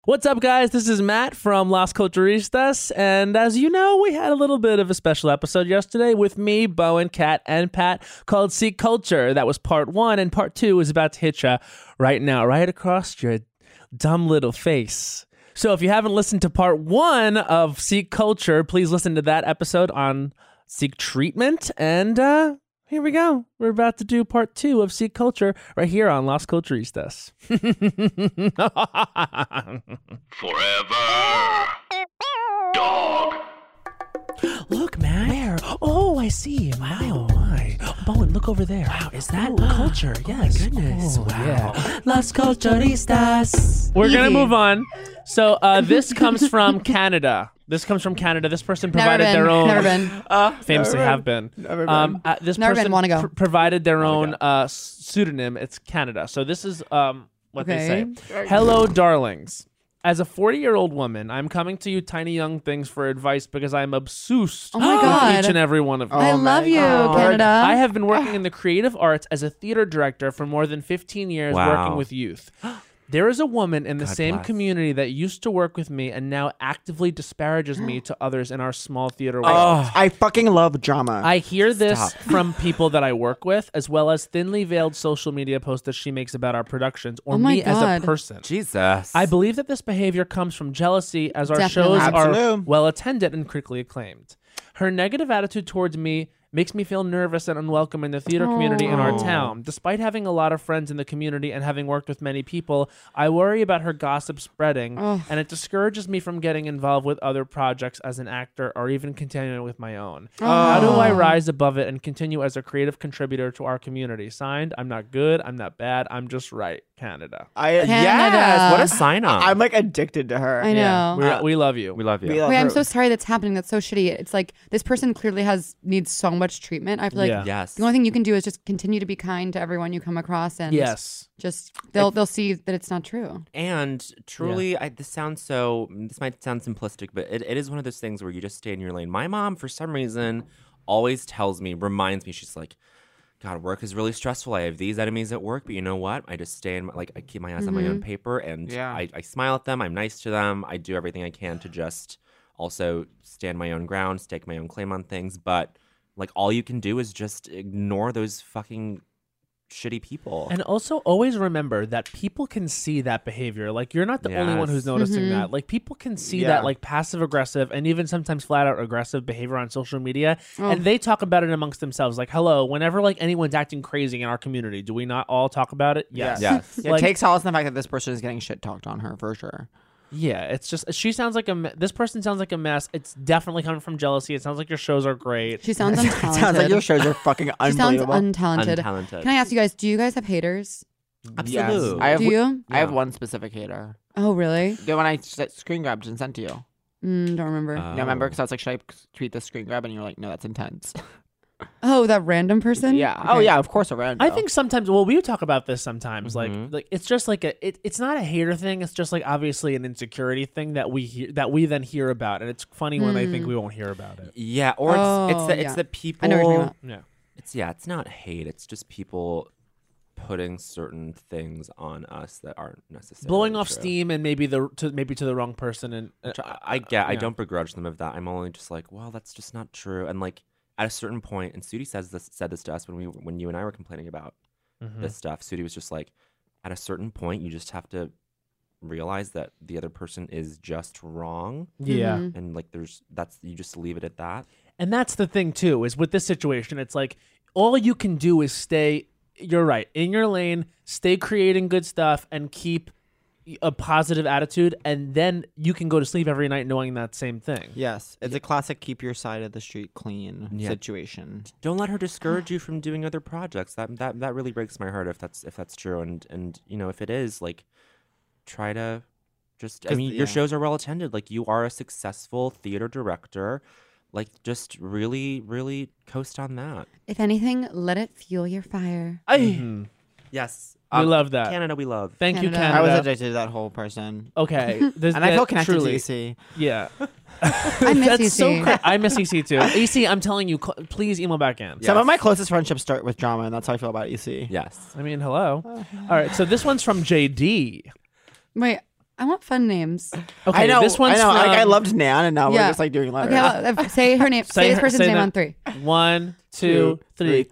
What's up, guys? This is Matt from Las Culturistas, and as you know, we had a little bit of a special episode yesterday with me, Bowen, Kat, and Pat called Seek Culture. That was part 1, and part 2 is about to hit you right now, right across your dumb little face. So if you haven't listened to part 1 of Seek Culture, please listen to that episode on Seek Treatment, and here we go. We're about to do part 2 of Seek Culture right here on Las Culturistas. Forever. Dog. Look, man. Where? Oh, I see. Wow. Oh, my. Bowen, look over there. Wow, is that culture? Yes. Oh, my goodness. Oh, wow. Yeah. Las Culturistas. We're going to move on. So this comes from Canada. This person provided their own. Never been. Famously have been. Never been. This Never person been. Wanna go. Provided their own pseudonym. It's Canada. So this is what they say. Okay. Hello, darlings. As a 40-year-old woman, I'm coming to you, tiny young things, for advice because I'm obsessed Oh my with God. each and every one of you. I love you, Canada. I have been working in the creative arts as a theater director for more than 15 years, working with youth. There is a woman in the same community that used to work with me and now actively disparages me to others in our small theater world. Oh, I fucking love drama. I hear this from people that I work with, as well as thinly veiled social media posts that she makes about our productions or my me as God. a person. Jesus. I believe that this behavior comes from jealousy, as our Definitely. shows are Absolute. well attended and critically acclaimed. Her negative attitude towards me makes me feel nervous and unwelcome in the theater community in our town. Despite having a lot of friends in the community and having worked with many people, I worry about her gossip spreading, and it discourages me from getting involved with other projects as an actor or even continuing with my own. How do I rise above it and continue as a creative contributor to our community? Signed, I'm not good, I'm not bad, I'm just right. Canada. Canada. Yes. What a sign up. I'm like addicted to her. I know. We love you. We love you. We love Wait, I'm her. so sorry that's happening. That's so shitty. It's like this person clearly needs so much treatment. I feel like Yeah. Yes. the only thing you can do is just continue to be kind to everyone you come across, and Yes. just they'll see that it's not true. And truly, this might sound simplistic, but it is one of those things where you just stay in your lane. My mom, for some reason, always reminds me, she's like, God, work is really stressful. I have these enemies at work, but you know what? I just stay I keep my eyes on my own paper, and I smile at them. I'm nice to them. I do everything I can to just also stand my own ground, stake my own claim on things. But like, all you can do is just ignore those fucking shitty people. And also always remember that people can see that behavior. Like, you're not the only one who's noticing that. Like, people can see that, like, passive aggressive and even sometimes flat out aggressive behavior on social media, and they talk about it amongst themselves. Like, hello, whenever like anyone's acting crazy in our community, do we not all talk about it? Yes. Yes. Yeah, Like- take solace in the fact that this person is getting shit talked on her for sure. Yeah, it's just she sounds like this person sounds like a mess. It's definitely coming from jealousy. It sounds like your shows are great. She sounds untalented. Sounds like your shows are fucking She sounds unbelievable. untalented. Untalented. Can I ask you guys? Do you guys have haters? Absolutely. Yes. I have, Do you? I have one specific hater. Oh, really? The one I screen grabbed and sent to you. Don't remember. You remember? Because I was like, should I tweet this screen grab? And you're like, no, that's intense. Oh, that random person? Yeah. Okay. Oh, yeah. Of course, a random. I think sometimes, well, we talk about this sometimes. Like it's just like it's not a hater thing. It's just like obviously an insecurity thing that we then hear about, and it's funny when they think we won't hear about it. Yeah, or it's the people. I know what you're talking about. Yeah. It's not hate. It's just people putting certain things on us that aren't necessarily Blowing off true. steam and maybe to the wrong person, and Which I get. I don't begrudge them of that. I'm only just like, well, that's just not true. And like at a certain point, and Sudi said this to us when you and I were complaining about this stuff. Sudi was just like, at a certain point, you just have to realize that the other person is just wrong. yeah. And like you just leave it at that. And that's the thing too, is with this situation, it's like all you can do is stay. You're right, in your lane, stay creating good stuff, and keep a positive attitude, and then you can go to sleep every night knowing that same thing. Yes. It's a classic keep your side of the street clean situation. Don't let her discourage you from doing other projects. That really breaks my heart if that's true. And you know, if it is, like, try to just. I mean, your shows are well attended. Like, you are a successful theater director. Like, just really, really coast on that. If anything, let it fuel your fire. Yes, We love that. Canada. We love. Thank you, Canada. Canada. I was addicted to that whole person. Okay. And I feel connected truly, to EC. Yeah. I miss That's EC. so I miss EC too. EC, I'm telling you, please email back in. Some of my closest friendships start with drama, and that's how I feel about EC. Yes. I mean, hello. All right, so this one's from JD. Wait, I want fun names. Okay, I know. this one's I know. Like, I from- loved Nan, and now Yeah. we're just like doing letters. Okay, well, say her name. Say this person's name on 3. 1, 2, 3.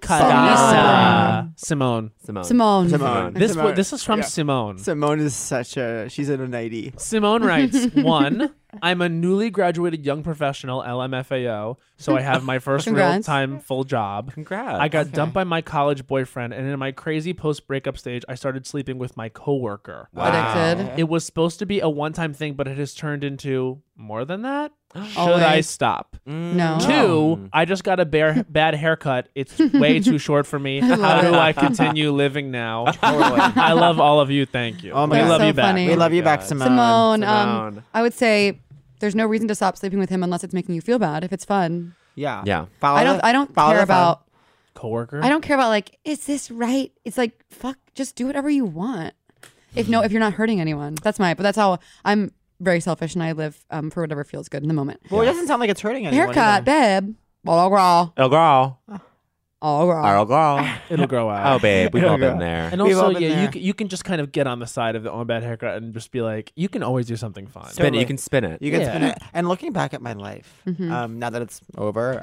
Simone. Simone. Simone. Simone. This is from Yeah. Simone. Simone is she's in a 90. Simone writes, 1, I'm a newly graduated young professional, LMFAO, so I have my first Congrats. real-time full job. Congrats. I got dumped by my college boyfriend, and in my crazy post-breakup stage, I started sleeping with my coworker. Addicted. It was supposed to be a one-time thing, but it has turned into more than that. Should I Always. stop? No. 2, I just got a bad haircut. It's way too short for me. How do I continue living now? I love all of you. Thank you. Oh my we God. love So you back. funny. We love you back, God. Simone. Simone. Simone. I would say there's no reason to stop sleeping with him unless it's making you feel bad. If it's fun, Yeah. Yeah. Follow I don't follow care the fun. about. Coworker. I don't care about like, is this right? It's like, fuck, just do whatever you want. If you're not hurting anyone, but that's how I'm very selfish and I live for whatever feels good in the moment. Well, it doesn't sound like it's hurting anyone. Haircut, babe. Oh, girl. Oh, girl. Oh, girl. Oh, girl. It'll grow out. Oh, babe. We've all Yeah. been there. And We've all also, been yeah, there. you can just kind of get on the side of the own bad haircut and just be like, you can always do something fun. Spin it. Totally. You can spin it. You can Yeah. spin it. And looking back at my life, Mm-hmm. now that it's over,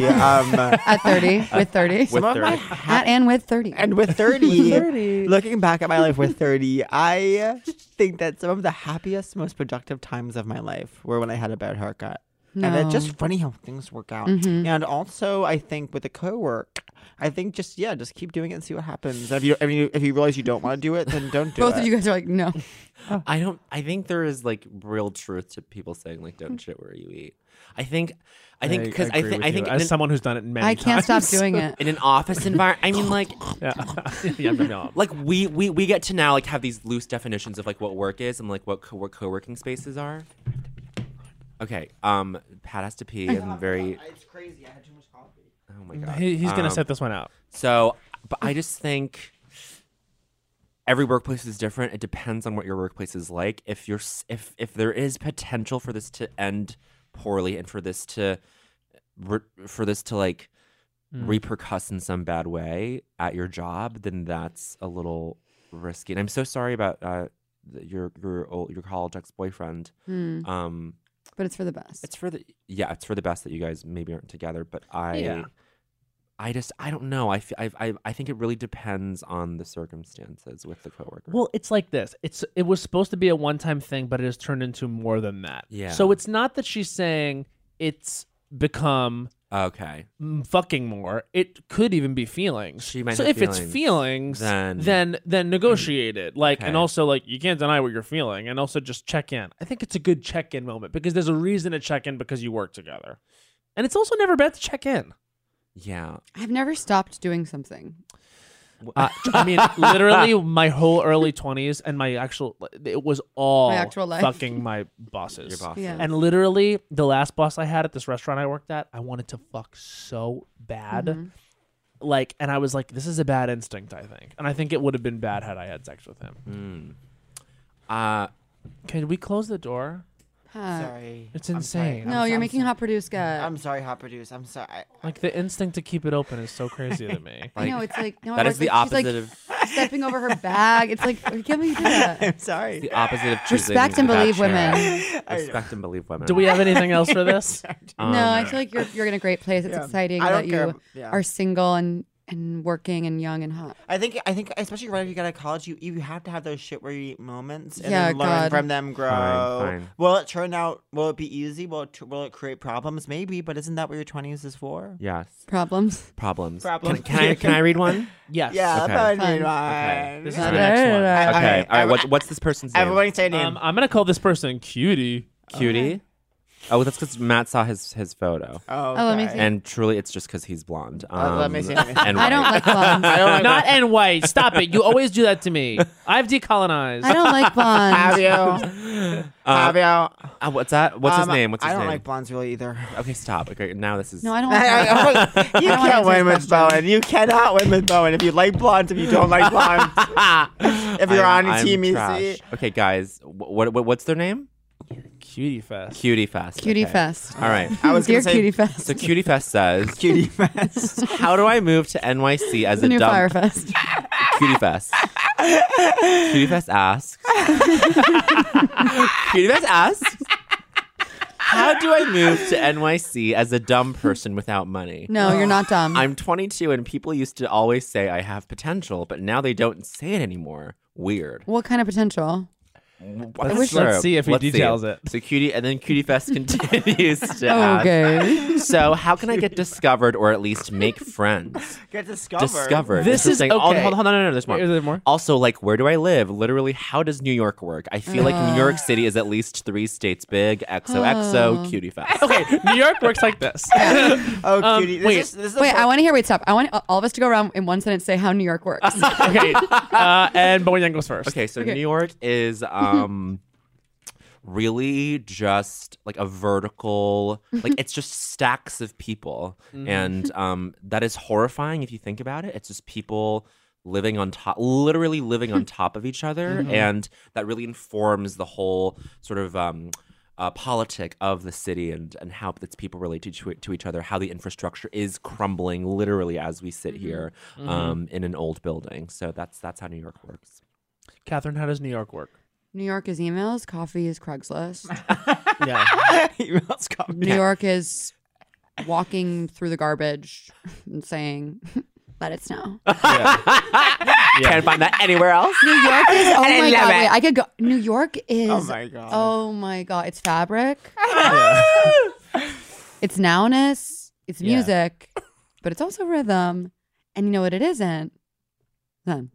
I At 30, with 30. some of my At and with 30. and with 30, looking back at my life with 30, I think that some of the happiest, most productive times of my life were when I had a bad haircut. And it's just funny how things work out. And also, I think with the co-work, I think just keep doing it and see what happens. If you realize you don't want to do it, then don't do Both it. of you guys are like, no. I think there is like real truth to people saying like don't shit where you eat. I think because I agree think with you. in, as someone who's done it many I can't stop times. doing it. in an office environment, I mean like yeah. like we get to now like have these loose definitions of like what work is and like what co-working spaces are. Okay, Pat has to pee and very. It's crazy. I had too much coffee. Oh my god. He's gonna set this one out. So, but I just think every workplace is different. It depends on what your workplace is like. If there is potential for this to end poorly and for this to like repercuss in some bad way at your job, then that's a little risky. And I'm so sorry about your college ex-boyfriend. But it's for the best. It's for the best that you guys maybe aren't together. But I don't know. I think it really depends on the circumstances with the coworker. Well, it's like this. It was supposed to be a one-time thing, but it has turned into more than that. Yeah. So it's not that she's saying it's become Okay. fucking more. It could even be feelings. She might so have if it's feelings, feelings, then- then negotiate it. Like, and Okay. also like you can't deny what you're feeling, and also just check in. I think it's a good check-in moment because there's a reason to check in because you work together, and it's also never bad to check in. Yeah. I've never stopped doing something. I mean, literally, my whole early 20s and it was all My actual life. fucking my bosses. Your boss. Yeah. And literally, the last boss I had at this restaurant I worked at, I wanted to fuck so bad. Like, and I was like, this is a bad instinct, I think. And I think it would have been bad had I had sex with him. Can we close the door? Sorry. It's I'm sorry. insane. No, I'm you're so- making Hot Produce guy. I'm sorry, Hot Produce. I'm sorry. Like, the instinct to keep it open is so crazy to me. I know, it's like, no, That is the opposite she's of like stepping over her bag. It's like, I can't believe you did that. I'm sorry. the opposite of choosing Respect and the believe bachelor. women. Respect and believe women. Do we have anything else for this? No, I feel like you're in a great place. It's Yeah. exciting I don't that you care. Yeah. are single and working and young and hot. I think especially right after you get out of college, you have to have those shit where you eat moments and Yeah, then learn God. from them, grow. Fine. Will it turn out? Will it be easy? Will it create problems? Maybe, but isn't that what your 20s is for? Yes. Problems. Problems. Problems. Can I read one? Yes. Yeah, Okay. that would Fun. be Okay. This is All the right. next one. Okay. All right. Okay. What's this person's name? Everybody say name. I'm going to call this person Cutie. Cutie. Oh, that's because Matt saw his photo, oh, let me okay. see. and truly, it's just because he's blonde. let me see, let me see. And I don't white. like blondes. I don't like Not and white. Stop it. You always do that to me. I've decolonized. I don't like blondes. Have you? Have you? What's that? What's his name? What's his I don't name? like blondes really either. Okay, stop. Okay, now this is. No, I don't like blondes. You I don't can't wanna win answer with this question. Bowen. You cannot win with Bowen if you like blondes. If you don't like blondes, if you're on I'm Team trash. EC. Okay, guys, what's their name? Cutie Fest. Cutie Fest. Cutie okay. Fest. All right. I was Dear gonna say Cutie Fest. So Cutie Fest says, Cutie Fest. "How do I move to NYC as the a new dumb Fire Fest. Cutie Fest. Cutie Fest asks. Cutie Fest asks. How do I move to NYC as a dumb person without money? No, you're not dumb. I'm 22 and people used to always say I have potential, but now they don't say it anymore. Weird. What kind of potential? Let's see if he details it. So Cutie Fest continues to ask. Okay. So how can I get discovered or at least make friends? Get discovered. Discovered. This is Interesting. okay. Hold on, no, there's more. Is there more? Also, like, where do I live? Literally, how does New York work? I feel like New York City is at least 3 states big. XOXO, Cutie Fest. Okay, New York works like this. Oh, cutie. This is Wait, I want to hear. Wait, stop. I want all of us to go around in one sentence say how New York works. Okay, and Bowen Yang goes first. Okay, so Okay. New York is really just like a vertical, like it's just stacks of people, and that is horrifying if you think about it. It's just people living on top, literally living on top of each other, and that really informs the whole sort of politic of the city and how its people relate to each other, how the infrastructure is crumbling literally as we sit here in an old building. So that's how New York works. Catherine, how does New York work? New York is emails. Coffee is Craigslist. Yeah. Emails come. New York is walking through the garbage and saying, "Let it snow." Can't find that anywhere else. New York is. Oh my love god! it. Wait, I could go. New York is. Oh my god. Oh my god! It's fabric. It's nowness. It's Yeah. music, but it's also rhythm. And you know what? It isn't. None.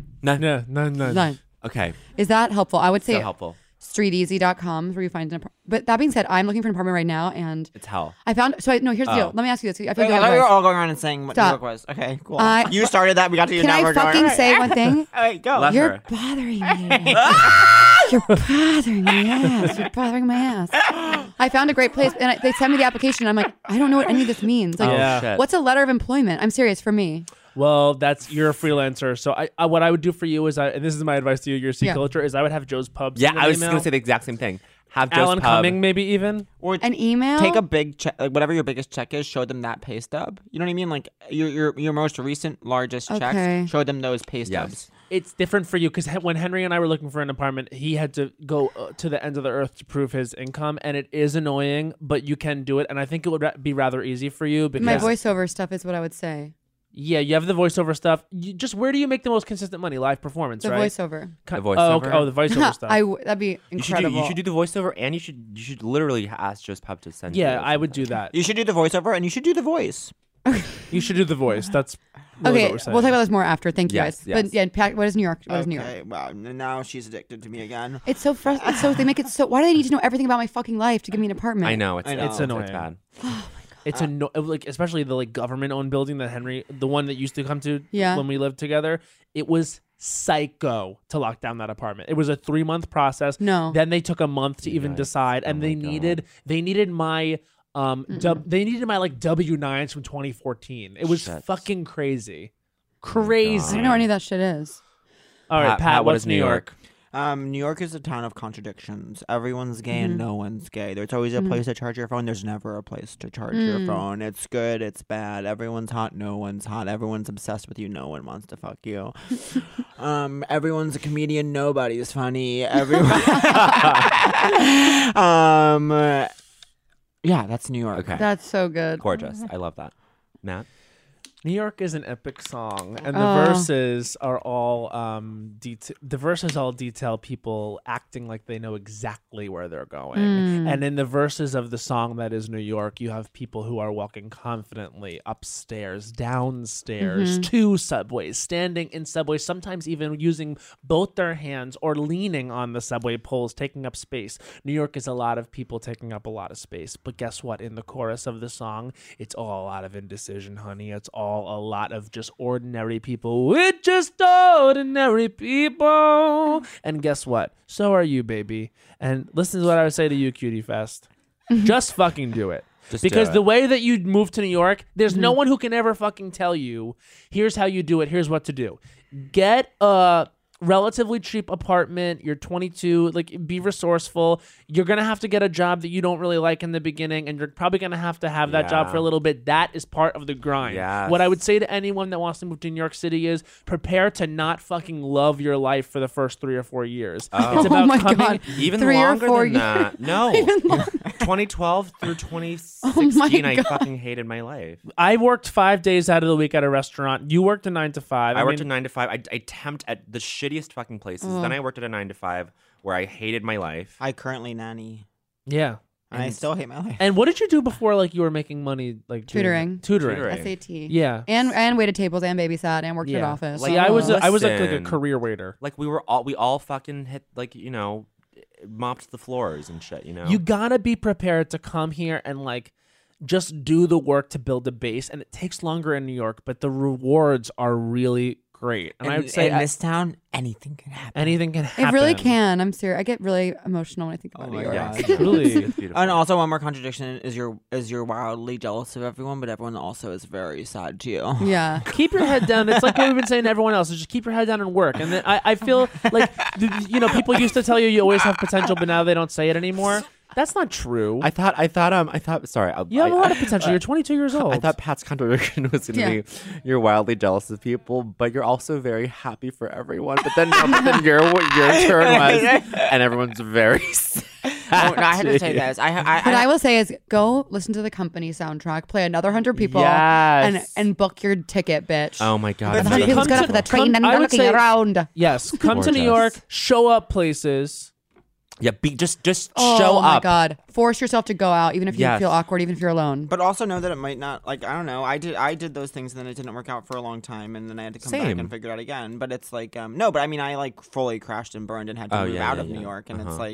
No. None. Okay, Is that helpful? I would so say helpful. streeteasy.com where you find an apartment. But that being said, I'm looking for an apartment right now, and It's hell. I found. So no, here's the deal. Oh. Let me ask you this. I feel Wait, like you I have thought we were advice. all going around and saying what Stop. New York was. Okay, cool. I- You started that. We got to you. Can Now I we're going. fucking All right. say one thing? All right, go. Let You're her. bothering me. You're bothering my ass. You're bothering my ass. I found a great place, and they sent me the application. I'm like, I don't know what any of this means. Like, Yeah. Shit. what's a letter of employment? I'm serious for me. Well, you're a freelancer. So I what I would do for you is, and this is my advice to you, your Yeah. culture, is I would have Joe's Pub. Yeah, send an I was email. going to say the exact same thing. Have Joe's Alan Pub. Cumming, maybe even. Or An email? take a big check, like whatever your biggest check is. Show them that pay stub. You know what I mean? Like your most recent largest Okay. checks. Show them those pay stubs. Yes. It's different for you because when Henry and I were looking for an apartment, he had to go to the ends of the earth to prove his income, and it is annoying, but you can do it, and I think it would be rather easy for you because My voiceover stuff is what I would say. yeah, you have the voiceover stuff. Where do you make the most consistent money? Live performance, The right? voiceover. The Oh, voiceover? okay. Oh, the voiceover stuff. That'd be You should, do, incredible. you should do the voiceover, and you should literally ask Joe's Pub to send you. Yeah, or I would something. do that. You should do the voiceover, and you should do the voice. You should do the voice. That's really Okay, what we're saying. we'll talk about this more after. Thank you Yes, guys. yes. But yeah, Pat, what is New York? What is New York? Okay, wow. Now she's addicted to me again. It's so frustrating. So they make it so. Why do they need to know everything about my fucking life to give me an apartment? I know. It's I know. It's annoying. It's bad. It's like especially the like government-owned building that Henry, the one that used to come to Yeah. when we lived together. It was psycho to lock down that apartment. It was a 3-month process. No. Then they took a month to even Yikes. decide, and Oh they my needed my they needed my like W-9s from 2014. It was Shit. fucking crazy, I crazy. don't know what any of that shit is. All right, Pat, what what's is New York? New York is a town of contradictions. Everyone's gay and no one's gay. There's always a place to charge your phone. There's never a place to charge your phone. It's good. It's bad. Everyone's hot. No one's hot. Everyone's obsessed with you. No one wants to fuck you. Everyone's a comedian. Nobody's funny. Everyone. Yeah, that's New York. Okay. That's so good. Gorgeous. I love that. Matt? New York is an epic song, and the Oh. verses are all the verses all detail people acting like they know exactly where they're going. And in the verses of the song that is New York, you have people who are walking confidently upstairs, downstairs, to subways, standing in subways, sometimes even using both their hands or leaning on the subway poles, taking up space. New York is a lot of people taking up a lot of space. But guess what? In the chorus of the song, it's all a lot of indecision, honey. It's all a lot of just ordinary people. We're just ordinary people. And guess what? So are you, baby. And listen to what I would say to you, Cutie Fest. Just fucking do it. Just Because do it. the way that you move to New York, there's no one who can ever fucking tell you, here's how you do it, here's what to do. Get a relatively cheap apartment. You're 22. Like, be resourceful. You're gonna have to get a job that you don't really like in the beginning, and you're probably gonna have that job for a little bit. That is part of the grind. Yes. What I would say to anyone that wants to move to New York City is prepare to not fucking love your life for the first 3 or 4 years. It's about my coming. God. Even 3 or longer 4 than that. No. 2012 through 2016, I fucking hated my life. I worked 5 days out of the week at a restaurant. You worked a 9 to 5. I worked a 9 to 5. I temped at the shittiest fucking places. Then I worked at a 9 to 5 where I hated my life. I currently nanny, Yeah. and I still hate my life. And what did you do before, like, you were making money, like doing- Tutoring. Tutoring. SAT. Yeah. And waited tables and babysat and worked at Yeah. office. See, I was like a Listen. career waiter. Like we all fucking hit, like, you know, mopped the floors and shit, you know? You gotta be prepared to come here and like just do the work to build a base, and it takes longer in New York, but the rewards are really great. And I would say in this town, anything can happen. anything can happen. It really can. I'm serious. I get really emotional when I think about New York. Yeah, Truly. it's beautiful. And also, one more contradiction is you're wildly jealous of everyone, but everyone also is very sad to you. Yeah. Keep your head down. It's like what we've been saying to everyone else. Is just keep your head down and work. And then I feel like, you know, people used to tell you always have potential, but now they don't say it anymore. That's not true. I thought. Sorry, You have a lot of potential. You're 22 years old. I thought Pat's contradiction was going to Yeah. be you're wildly jealous of people, but you're also very happy for everyone. But then your turn was, and everyone's very sad. Oh, no, I had to say this. What I will say is go listen to the Company soundtrack, play another 100 people, Yes. and book your ticket, bitch. Oh my god! But The 100 see, people's come good to- up for the train come- and I they're would looking say- around. yes. Come to New Gorgeous. York. Show up places. Yeah, just Oh show my up. God. Force yourself to go out, even if you Yes. feel awkward, even if you're alone. But also know that it might not, like, I don't know. I did those things and then it didn't work out for a long time and then I had to come back Same. and figure it out again. But it's like, no, but I mean, I like fully crashed and burned and had to Oh, move yeah, out yeah, of New yeah. York. And it's Uh-huh. like,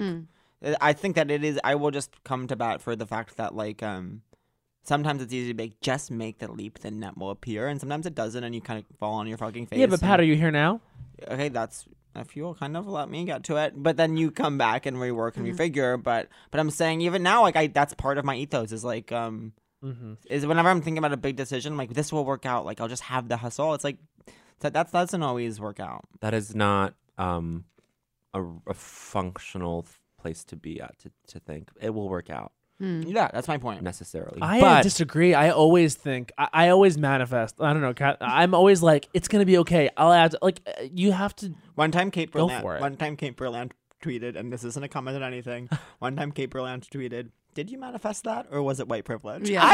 I think that it is, I will just come to bat for the fact that, like, sometimes it's easy to just make the leap, the net will appear. And sometimes it doesn't and you kind of fall on your fucking face. Yeah, but Pat, and- are you here now? okay, that's if you'll kind of let me get to it. But then you come back and rework and refigure. But I'm saying even now, like that's part of my ethos is like is whenever I'm thinking about a big decision, like this will work out. Like I'll just have the hustle. It's like that doesn't always work out. That is not a functional place to be at. To think it will work out Yeah, that's my point. necessarily. I but disagree. I always think, I always manifest. I don't know, Kat. I'm always like, it's going to be okay. I'll add, like, you have to. One time Kate Go Berlant, for it. tweeted, and this isn't a comment on anything. One time Kate Berlant tweeted, "Did you manifest that, or was it white privilege?" Yeah.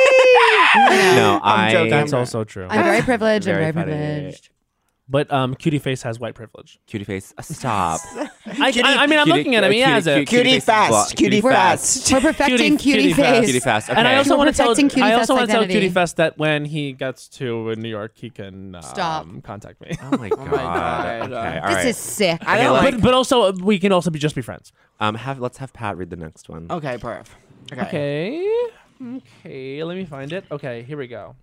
no, I'm joking. That's also true. I'm very privileged. Very I'm very funny. privileged. But Cutie Face has white privilege. Cutie face. Stop. I mean, I'm looking at him. He has it. Cutie fast, cutie fast. We're perfecting cutie face. Cutie fast. Okay. And I also We're want to tell. protecting Cutie I Fest also want to tell identity. Cutie Fest that when he gets to New York, he can Stop. contact me. Oh my god. God. Okay. All This right. is sick. I don't Okay, like. But also we can also just be friends. Let's have Pat read the next one. Okay, perf. Okay. Okay. Let me find it. Okay, here we go.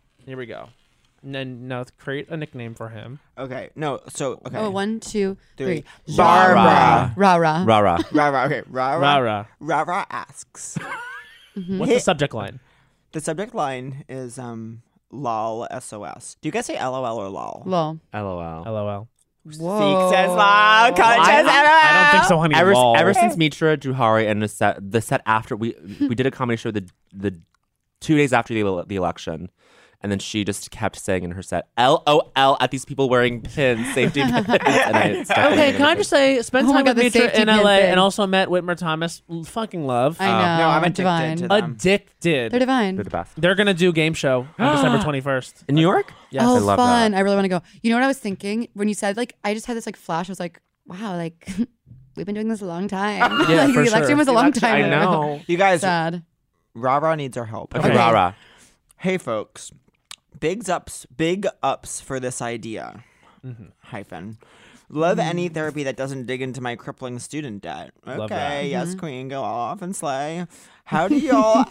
And then now create a nickname for him. Okay. No. So okay. Oh, 1, 2, 3. Barbara. Rara. Rara. Rara. Okay. Rara. Rara. Rara asks. What's the subject line? The subject line is lol SOS. Do you guys say LOL or lol? Lol. LOL. LOL. Whoa. says lol. Coach says LOL. I don't think so, honey. Lol. Ever since Mitra Juhari and the set after we did a comedy show the 2 days after the election, and then she just kept saying in her set LOL at these people wearing pins, safety pins. And I stopped Okay, doing can I it. just say, spent Oh my time God, with the Mitra safety in pin LA thing. and also met Whitmer Thomas. Fucking love. I know. No, I'm addicted divine. to them. Addicted. They're divine. They're the best. They're gonna do game show on December 21st. In New York? Yes. Oh, I love fun. that. I really want to go. You know what I was thinking? When you said, like, I just had this, like, flash. I was like, wow, like, we've been doing this a long time. Yeah, like, for the election sure. was a long time I ago. know. You guys, Sad. Rara needs our help. Okay. Okay. Rara. Hey folks, big ups for this idea. Hyphen. Love any therapy that doesn't dig into my crippling student debt. Love Okay, that. yes, queen, go off and slay. How do y'all,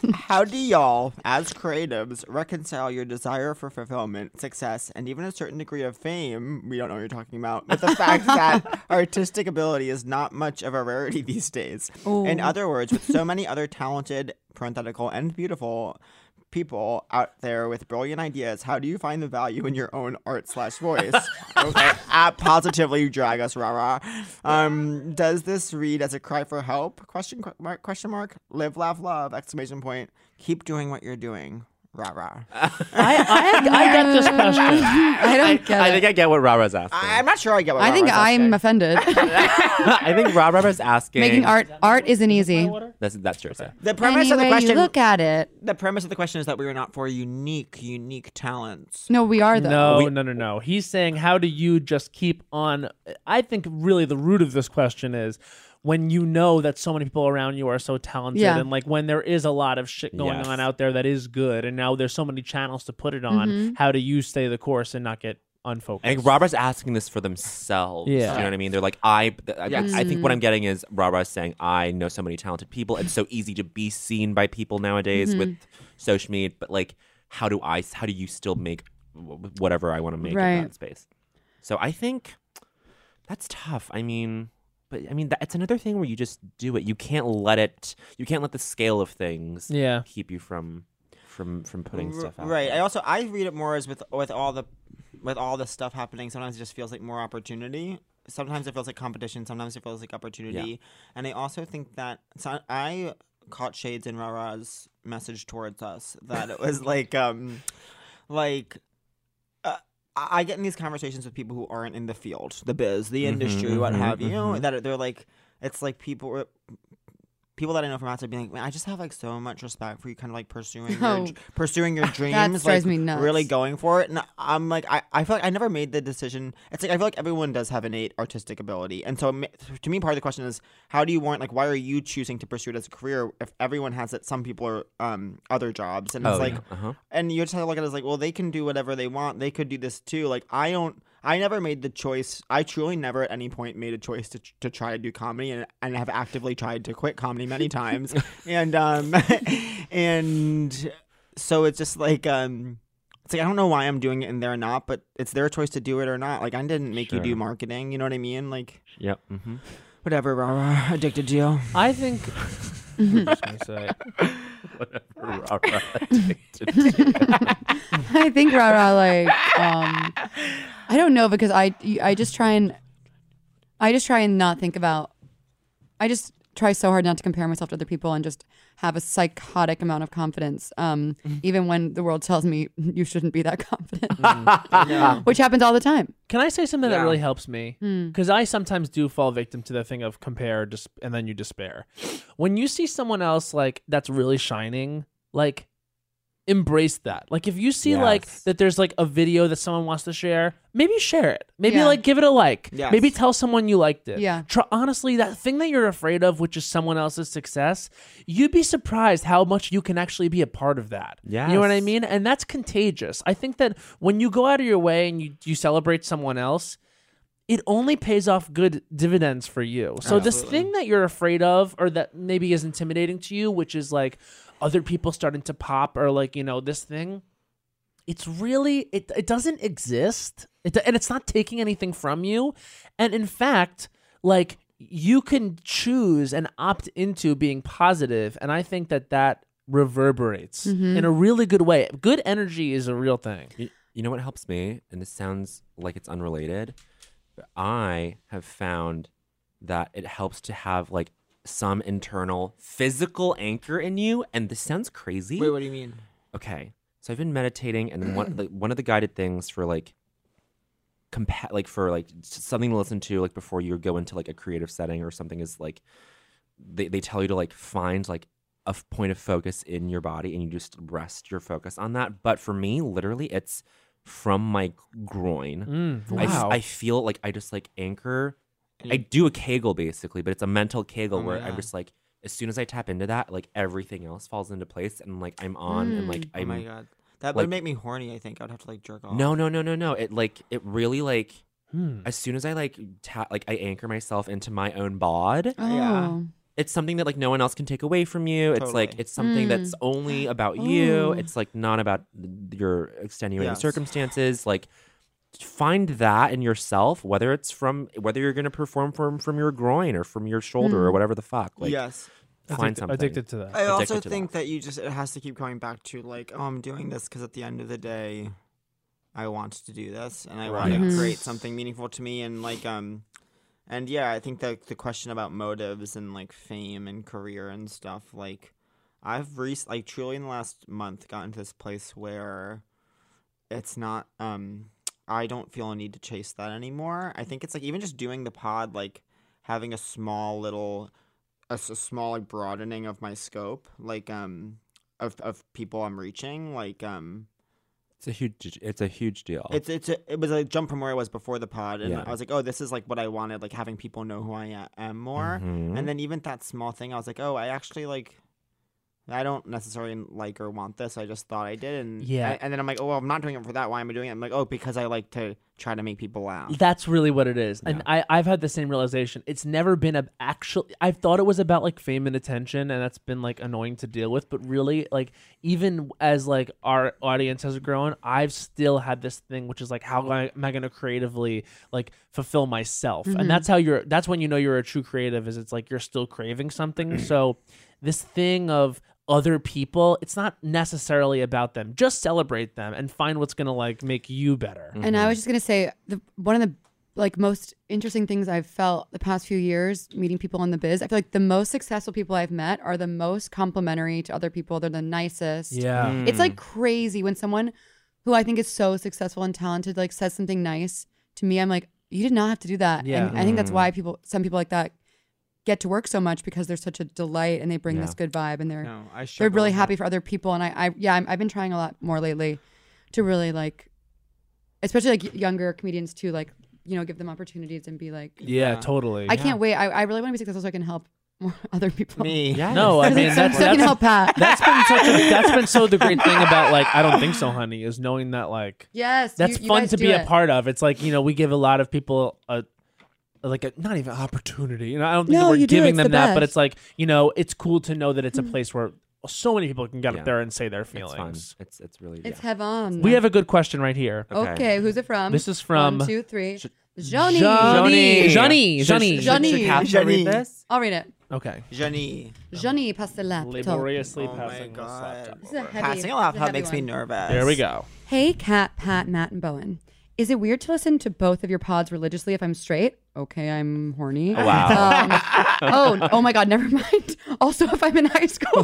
as creatives, reconcile your desire for fulfillment, success, and even a certain degree of fame, we don't know what you're talking about, with the fact that artistic ability is not much of a rarity these days? In other words, with so many other talented, parenthetical, and beautiful people out there with brilliant ideas. How do you find the value in your own art/voice? Okay, at positively drag us, rah rah. Does this read as a cry for help? Question mark. Live, laugh, love! Exclamation point. Keep doing what you're doing. Rah rah. I get this question. I don't get I it. think I get what Rara's asking. I'm not sure I get what I think Rara's I'm asking. offended. I think Rara's asking. Making art isn't easy. That's true. Yeah. The premise Any of the way question. you look at it. The premise of the question is that we are not for unique talents. No, we are though. No. He's saying, how do you just keep on? I think really the root of this question is when you know that so many people around you are so talented, Yeah. and like when there is a lot of shit going Yes. on out there that is good, and now there's so many channels to put it on. How do you stay the course and not get unfocused? I think Rara's asking this for themselves. Yeah. You know what I mean? They're like, I think what I'm getting is Rara's saying, I know so many talented people. It's so easy to be seen by people nowadays with social media. But like, how do you still make whatever I want to make in Right. that space? So I think that's tough. It's another thing where you just do it. You can't let the scale of things Yeah. keep you from putting stuff out. Right. I read it more as with all the stuff happening. Sometimes it just feels like more opportunity. Sometimes it feels like competition. Sometimes it feels like opportunity. Yeah. And I also think that I caught shades in Rara's message towards us that it was I get in these conversations with people who aren't in the field, the biz, the industry, what have you. That they're like, it's like people that I know from outside being like, man, I just have like so much respect for you, kind of like pursuing your dreams, drives like me nuts. really going for it. And I'm like, I feel like I never made the decision. It's like I feel like everyone does have innate artistic ability, and so to me, part of the question is, how do you want, like, why are you choosing to pursue it as a career if everyone has it? Some people are other jobs, and it's and you just have to look at it as like, well, they can do whatever they want. They could do this too. Like I never made the choice. I truly never at any point made a choice to try to do comedy, and have actively tried to quit comedy many times. and and so it's just like it's like I don't know why I'm doing it and they're not, but it's their choice to do it or not. Like I didn't make you do marketing. You know what I mean? Like Yep. Mm-hmm. whatever. Rara, addicted to you. I think. I'm just gonna say. Whatever Rara addicted to. I think Rara, like, I don't know, because I just try and not think about. I just try so hard not to compare myself to other people and just have a psychotic amount of confidence, even when the world tells me you shouldn't be that confident, which happens all the time. Can I say something that really helps me? Because I sometimes do fall victim to the thing of compare, and then you despair. When you see someone else like that's really shining, like embrace that. Like if you see like that there's like a video that someone wants to share, maybe share it. Maybe like give it a like. Yes. Maybe tell someone you liked it. Yeah. Honestly, that thing that you're afraid of, which is someone else's success, you'd be surprised how much you can actually be a part of that. You know what I Yes. mean? And that's contagious. I think that when you go out of your way and you celebrate someone else, it only pays off good dividends for you. So this thing that you're afraid of, or that maybe is intimidating to you, which is like other people starting to pop, or like, you know, this thing, it's really, it doesn't exist. And it's not taking anything from you. And in fact, like, you can choose and opt into being positive. And I think that reverberates in a really good way. Good energy is a real thing. You know what helps me? And this sounds like it's unrelated, but I have found that it helps to have like some internal physical anchor in you. And this sounds crazy. Wait, what do you mean? Okay. So I've been meditating, and one of the guided things for like something to listen to like before you go into like a creative setting or something is like they tell you to like find like a point of focus in your body, and you just rest your focus on that. But for me, literally, it's from my groin. Wow. I feel like I just like anchor. I do a Kegel basically, but it's a mental Kegel where I'm just like, as soon as I tap into that, like everything else falls into place, and like I'm on, and like Oh I'm. my god, that like- would make me horny. I think I would have to like jerk off. No. It really like as soon as I like I anchor myself into my own bod. Oh. It's something that like no one else can take away from you. It's like Totally. it's something that's only about you. It's like not about your extenuating Yes. circumstances. Like find that in yourself, whether you're gonna perform from your groin or from your shoulder or whatever the fuck. Like Yes. find something. Addicted to that. I also Addicted to think that it has to keep going back to like, oh, I'm doing this because at the end of the day, I want to do this and I want to create something meaningful to me and like and yeah, I think that the question about motives and like fame and career and stuff, like I've truly in the last month gotten to this place where it's not I don't feel a need to chase that anymore. I think it's like even just doing the pod, like having a small little a small like broadening of my scope, like of people I'm reaching, like It's a huge deal. it was a jump from where I was before the pod, and Yeah. I was like, oh, this is like what I wanted, like having people know who I am more. And then even that small thing, I was like, oh, I actually like. I don't necessarily like or want this. I just thought I did, and and then I'm like, oh, well, I'm not doing it for that. Why am I doing it? I'm like, oh, because I like to try to make people laugh. That's really what it is. And I've had the same realization. It's never been I've thought it was about like fame and attention, and that's been like annoying to deal with. But really, like even as like our audience has grown, I've still had this thing, which is like, how am I going to creatively like fulfill myself? And that's when you know you're a true creative. Is it's like you're still craving something. So this thing of other people, it's not necessarily about them. Just celebrate them and find what's gonna like make you better. And I was just gonna say one of the like most interesting things I've felt the past few years meeting people in the biz. I feel like the most successful people I've met are the most complimentary to other people. They're the nicest. Yeah. It's like crazy when someone who I think is so successful and talented like says something nice to me. I'm like, you did not have to do that. Yeah. And I think that's why some people like that get to work so much, because they're such a delight and they bring this good vibe, and they're really happy for other people. And I've been trying a lot more lately to really like, especially like younger comedians too, like, you know, give them opportunities and be like, Totally. I can't wait. I really want to be successful so I can help more other people. Me. Yes. No, I mean so I can help Pat. that's been so the great thing about like I Don't Think So, Honey, is knowing that like Yes, that's you fun guys to do be it. a part of. It's like, you know, we give a lot of people a not even opportunity. You know, I don't think No, we're you do. giving It's them the that, but best. it's like, you know, it's cool to know that it's a place where so many people can get up there and say their It's fun. feelings. It's really It's heaven. We have a good question right here. Okay, who's it from? This is from 1, 2, 3. Johnny. Johnny. Should Kat Johnny. read this? I'll read it. Okay. Johnny. Johnny, pass the laptop. Laboriously Oh my passing this God. laptop. This is a heavy, Passing a it's laptop heavy makes me one. nervous. There we go. Hey, Kat, Pat, Matt, and Bowen. Is it weird to listen to both of your pods religiously if I'm straight? Okay, I'm horny. Oh, wow. Oh my God, never mind. Also, if I'm in high school.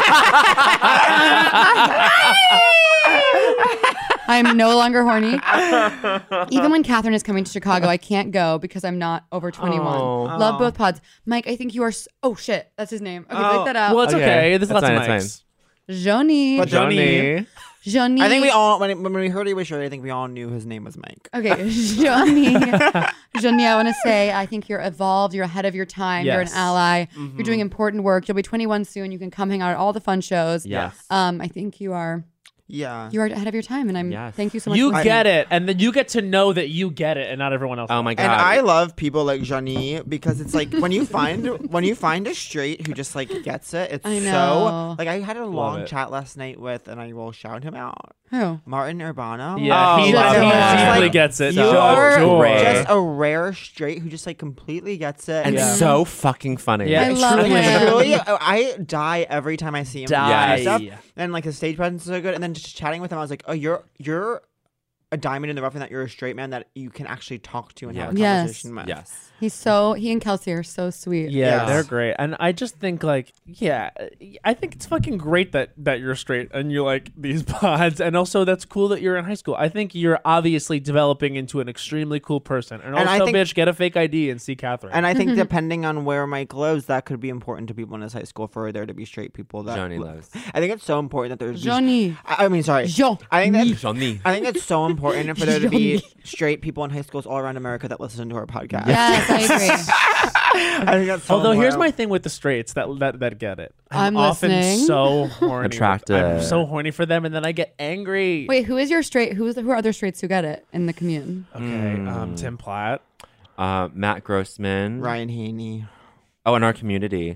I'm no longer horny. Even when Catherine is coming to Chicago, I can't go because I'm not over 21. Oh. Love both pods. Mike, I think you are... Oh, shit. That's his name. Okay, bleep that out. Well, it's okay. There's That's lots fine, of it's mics. Johnny. But Johnny. Johnny. I think we all when we heard he was short, I think we all knew his name was Mike. Okay, Johnny. Johnny, I want to say I think you're evolved. You're ahead of your time. You're an Yes. ally. You're doing important work. You'll be 21 soon. You can come hang out at all the fun shows. Yes. I think you are Yeah. ahead of your time, and I'm. Yes. Thank you so much. You for get listening. it, and then you get to know that you get it, and not everyone else. Oh my God. And I love people like Johnny because it's like when you find a straight who just like gets it, it's I so know. like I had a long it. chat last night with, and I will shout him out, Who? Martin Urbano. Yeah, Oh, he love definitely him. Like, gets it. You're adorable. just a rare straight who just like completely gets it. and Yeah. so fucking funny. Yeah, I love truly. him. Truly, I die every time I see him. Die. do stuff. And like his stage presence is so good. And then just chatting with him, I was like, oh, you're a diamond in the rough, and that you're a straight man that you can actually talk to and have a Yes. conversation with. Yes. He and Kelsey are so sweet. Yeah, Yes. they're great. And I just think like, I think it's fucking great that you're straight and you like these pods, and also that's cool that you're in high school. I think you're obviously developing into an extremely cool person. And And I also, think- bitch, get a fake ID and see Catherine. And I think depending on where Mike lives, that could be important to people in his high school for there to be straight people. That Johnny lives. I think it's so important that there's Johnny. I mean, sorry. Johnny. I think that Johnny. I think it's so important for there to be straight people in high schools all around America that listen to our podcast. Yes, I agree. I think that's so Although here's my important. thing with the straights that get it. I'm often listening. so horny. Attracted. I'm so horny for them, and then I get angry. Wait, who is your straight? Who are other straights who get it in the commune? Okay, Tim Platt. Matt Grossman. Ryan Haney. Oh, in our community.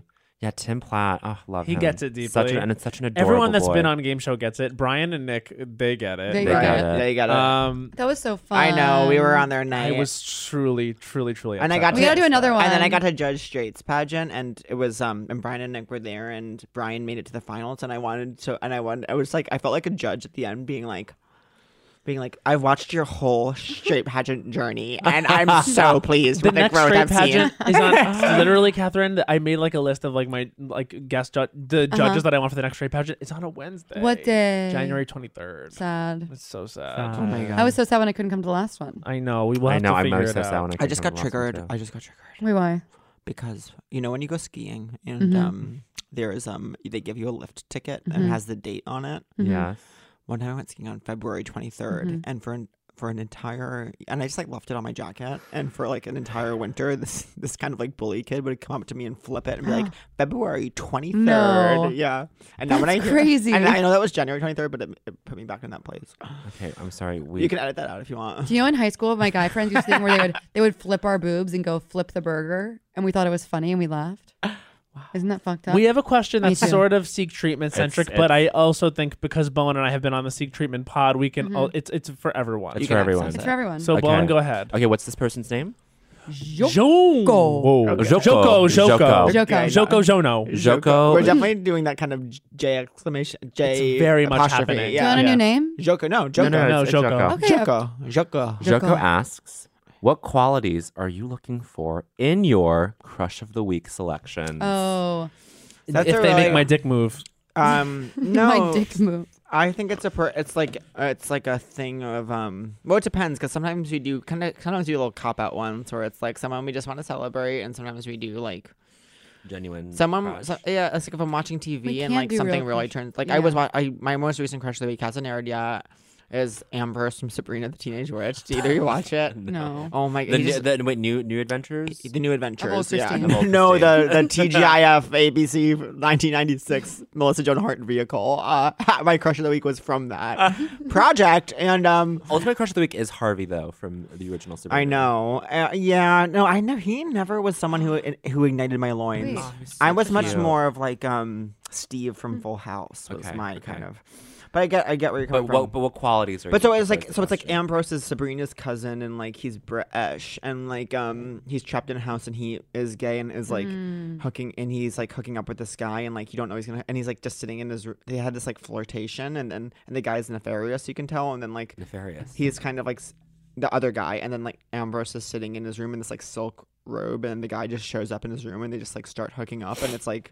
Yeah, Tim Platt. Oh, love He him. gets it deeply. And it's such an adorable Everyone that's boy. been on Game Show gets it. Brian and Nick, they get it. They They get got it. it. They got it. That was so fun. I know. We were on their I night. was truly And I got We to gotta do another one. And then I got to judge Straight's pageant, and it was and Brian and Nick were there, and Brian made it to the finals, and I was like, I felt like a judge at the end, being like, I've watched your whole straight pageant journey, and I'm so pleased The with the next growth straight I've seen. pageant is on. Literally, Catherine. I made like a list of like my guest the judges that I want for the next straight pageant. It's on a Wednesday. What day? January 23rd. Sad. It's so sad. Oh my god! I was so sad when I couldn't come to the last one. I know. We will I have know. to I'm figure most it so out. sad when I just got couldn't come to the triggered. last I just got triggered Wait, why? because when you go skiing and there is they give you a lift ticket and it has the date on it. one. Yes. One time I went skiing on February 23rd, and for an entire, and I just like left it on my jacket, and for like an entire winter, this kind of like bully kid would come up to me and flip it and be like, February 23rd, No. yeah. And now when I hear, crazy. and I know that was January 23rd, but it put me back in that place. Okay, I'm sorry. You can edit that out if you want. Do you know in high school, my guy friends used to think where they would flip our boobs and go flip the burger, and we thought it was funny and we laughed. Isn't that fucked up? We have a question Me that's too. sort of Seek treatment centric, but I also think because Bowen and I have been on the Seek treatment pod, we can. It's for everyone. It's You for can everyone. access It's for everyone. So Okay. Bowen, go ahead. Okay, what's this person's name? Joko. Okay. Joko. Joko. Joko Jono. Joko. We're definitely doing that kind of J exclamation. J It's very much apostrophe, happening. Do you want a Yeah. new name? Joko, no, Joko. No, it's Joko. Joko. Okay. Joko. Joko. Joko asks, what qualities are you looking for in your crush of the week selections? Oh, That's If a they really- make my dick move. No, my dick move. I think it's it's like a thing of well, it depends because sometimes we do sometimes we do little cop out ones where it's like someone we just want to celebrate, and sometimes we do like Genuine. someone crush. it's like if I'm watching We TV and can't like do something real really crush. turns like Yeah. my most recent crush of the week hasn't aired yet is Ambrose from Sabrina the Teenage Witch. Did either of you watch it? No. Oh my The, god. wait, new adventures? The New Adventures, Of old yeah. Christine. Of old No, Christine. the TGIF ABC 1996 Melissa Joan Hart vehicle. My crush of the week was from that project, and Ultimate crush of the week is Harvey though from the original Sabrina. I know, yeah, no, I know he never was someone who ignited my loins. Wait. Oh, he's so I was much cute. more of like Steve from Full House was Okay, my okay. kind of. But I get where you're coming from. But what qualities are? But you so it's looking like for so as it's a like question? Ambrose is Sabrina's cousin, and like he's British, and like he's trapped in a house, and he is gay, and is like hooking up with this guy, and like you don't know he's gonna, and he's like just sitting in his. They had this like flirtation, and the guy's nefarious, you can tell, and then like Nefarious. he's kind of like the other guy, and then like Ambrose is sitting in his room in this like silk robe, and the guy just shows up in his room, and they just like start hooking up, and it's like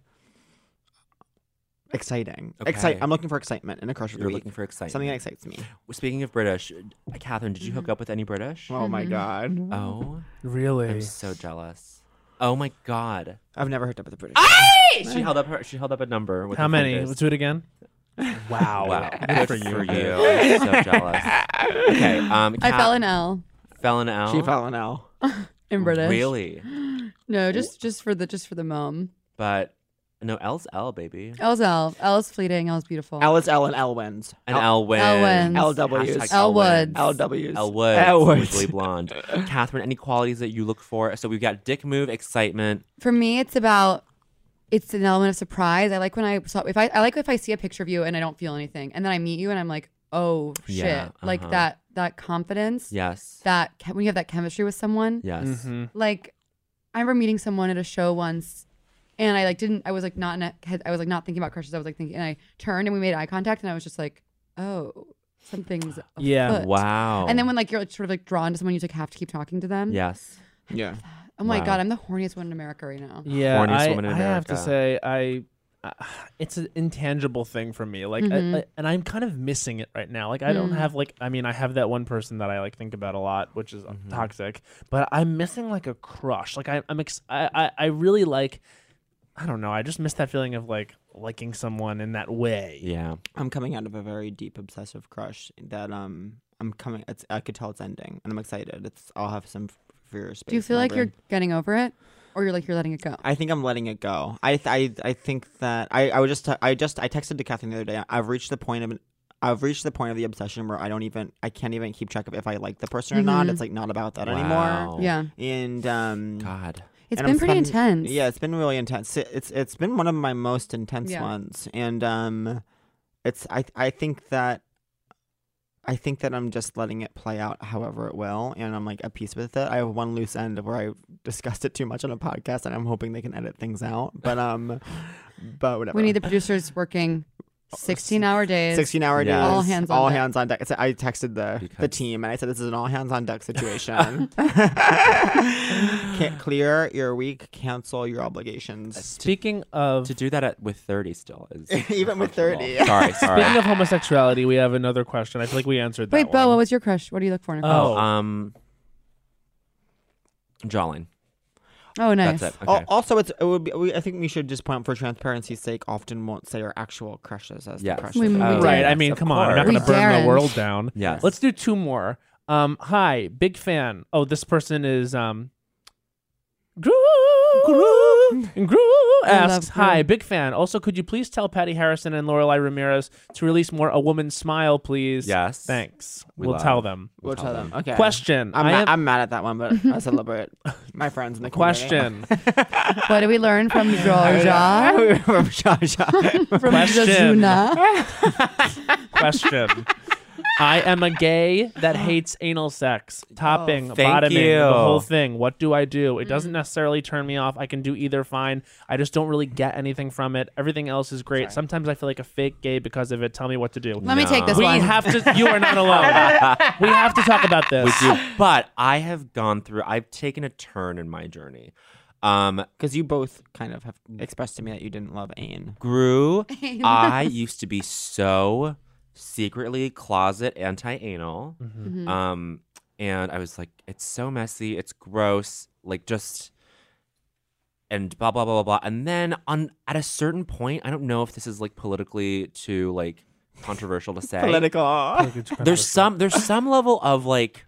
exciting. Okay. I'm looking for excitement in a crush of the You're week. looking for excitement. Something that excites me. Speaking of British, Catherine, did you hook up with any British? Oh my god. Oh, Really? I'm so jealous. Oh my god. I've never hooked up with a British. She held up a number. With How her many? fingers. Let's do it again. Wow. Wow. Good for you. you. I'm so jealous. Okay. I fell in L Fell in L. She fell in L. in British. Really? No, just for the mom. But no, L's L, baby. L's L. L's fleeting. L's beautiful. L is L and L wins. And L wins. L wins. LWs. Hashtag L Woods. LWs. L Woods. L Woods. Legally blonde. Catherine, any qualities that you look for? So we've got dick move, excitement. For me, it's an element of surprise. I like when I like if I see a picture of you and I don't feel anything, and then I meet you and I'm like, oh shit, Yeah, like uh-huh. that confidence. Yes. When you have that chemistry with someone. Yes. Mm-hmm. Like, I remember meeting someone at a show once, and I was not thinking about crushes. I was like thinking, and I turned and we made eye contact, and I was just like, oh, something's Yeah. afoot. Wow. And then when like you're like, sort of like drawn to someone, you just like have to keep talking to them. Yes. Yeah. Oh my Wow. god, I'm the horniest one in America right now. Yeah, Horniest woman in I have to America. say, it's an intangible thing for me. Like, Mhm. and I'm kind of missing it right now. Like, I don't have like, I mean, I have that one person that I like think about a lot, which is toxic. But I'm missing like a crush. Like, I really like. I don't know. I just miss that feeling of like liking someone in that way. Yeah. I'm coming out of a very deep obsessive crush that I could tell it's ending, and I'm excited. I'll have some fear space. Do you feel in my like you're brain. getting over it, or you're letting it go? I think I'm letting it go. I think that I texted to Catherine the other day. I've reached the point of the obsession where I can't even keep track of if I like the person or not. It's like not about that Wow. anymore. Yeah. And God. It's And been I'm pretty spending- intense. Yeah, it's been really intense. It's been one of my most intense Yeah. ones, and I think that I'm just letting it play out however it will, and I'm like at peace with it. I have one loose end where I discussed it too much on a podcast, and I'm hoping they can edit things out. But whatever. We need the producers working 16-hour days. 16-hour days. Yes. All hands on deck. deck. I texted the Because- team and I said this is an all hands on deck situation. Can't clear your week, cancel your obligations. Speaking of To do that with 30 still is Even with 30. Sorry. speaking of homosexuality, we have another question. I feel like we answered that. Wait, Bo, one. what was your crush? What do you look for in a Oh. crush? jawline. Oh, nice. That's it. Okay. Also, it would be. I think we should just point out, for transparency's sake, often won't say our actual crushes as Yes. the crushes. We Right. did. I mean, Of come on. I'm not course. going to We burn daren't. the world down. Yes. Let's do two more. Hi, big fan. Oh, this person is Gru asks, Gru. hi, big fan. Also, could you please tell Patty Harrison and Lorelai Ramirez to release more A Woman's Smile, please? Yes. Thanks. We We'll love. tell them. We'll tell them. Okay. Question. I'm mad at that one, but I celebrate my friends in the community. Question. What did we learn from Georgia? From Jaja. From Question. Jazuna? Question. I am a gay that hates anal sex, topping, thank bottoming, you. the whole thing. What do I do? It doesn't necessarily turn me off. I can do either fine. I just don't really get anything from it. Everything else is great. Sometimes I feel like a fake gay because of it. Tell me what to do. Let me take this We one. have to. You are not alone. We have to talk about this. We do. But I've taken a turn in my journey. Because you both kind of have expressed to me that you didn't love Ain. Gru, I used to be so secretly closet anti-anal. And I was like, it's so messy, it's gross, like just and blah blah blah blah blah. And then at a certain point, I don't know if this is like politically too like controversial to say. Political. There's some level of like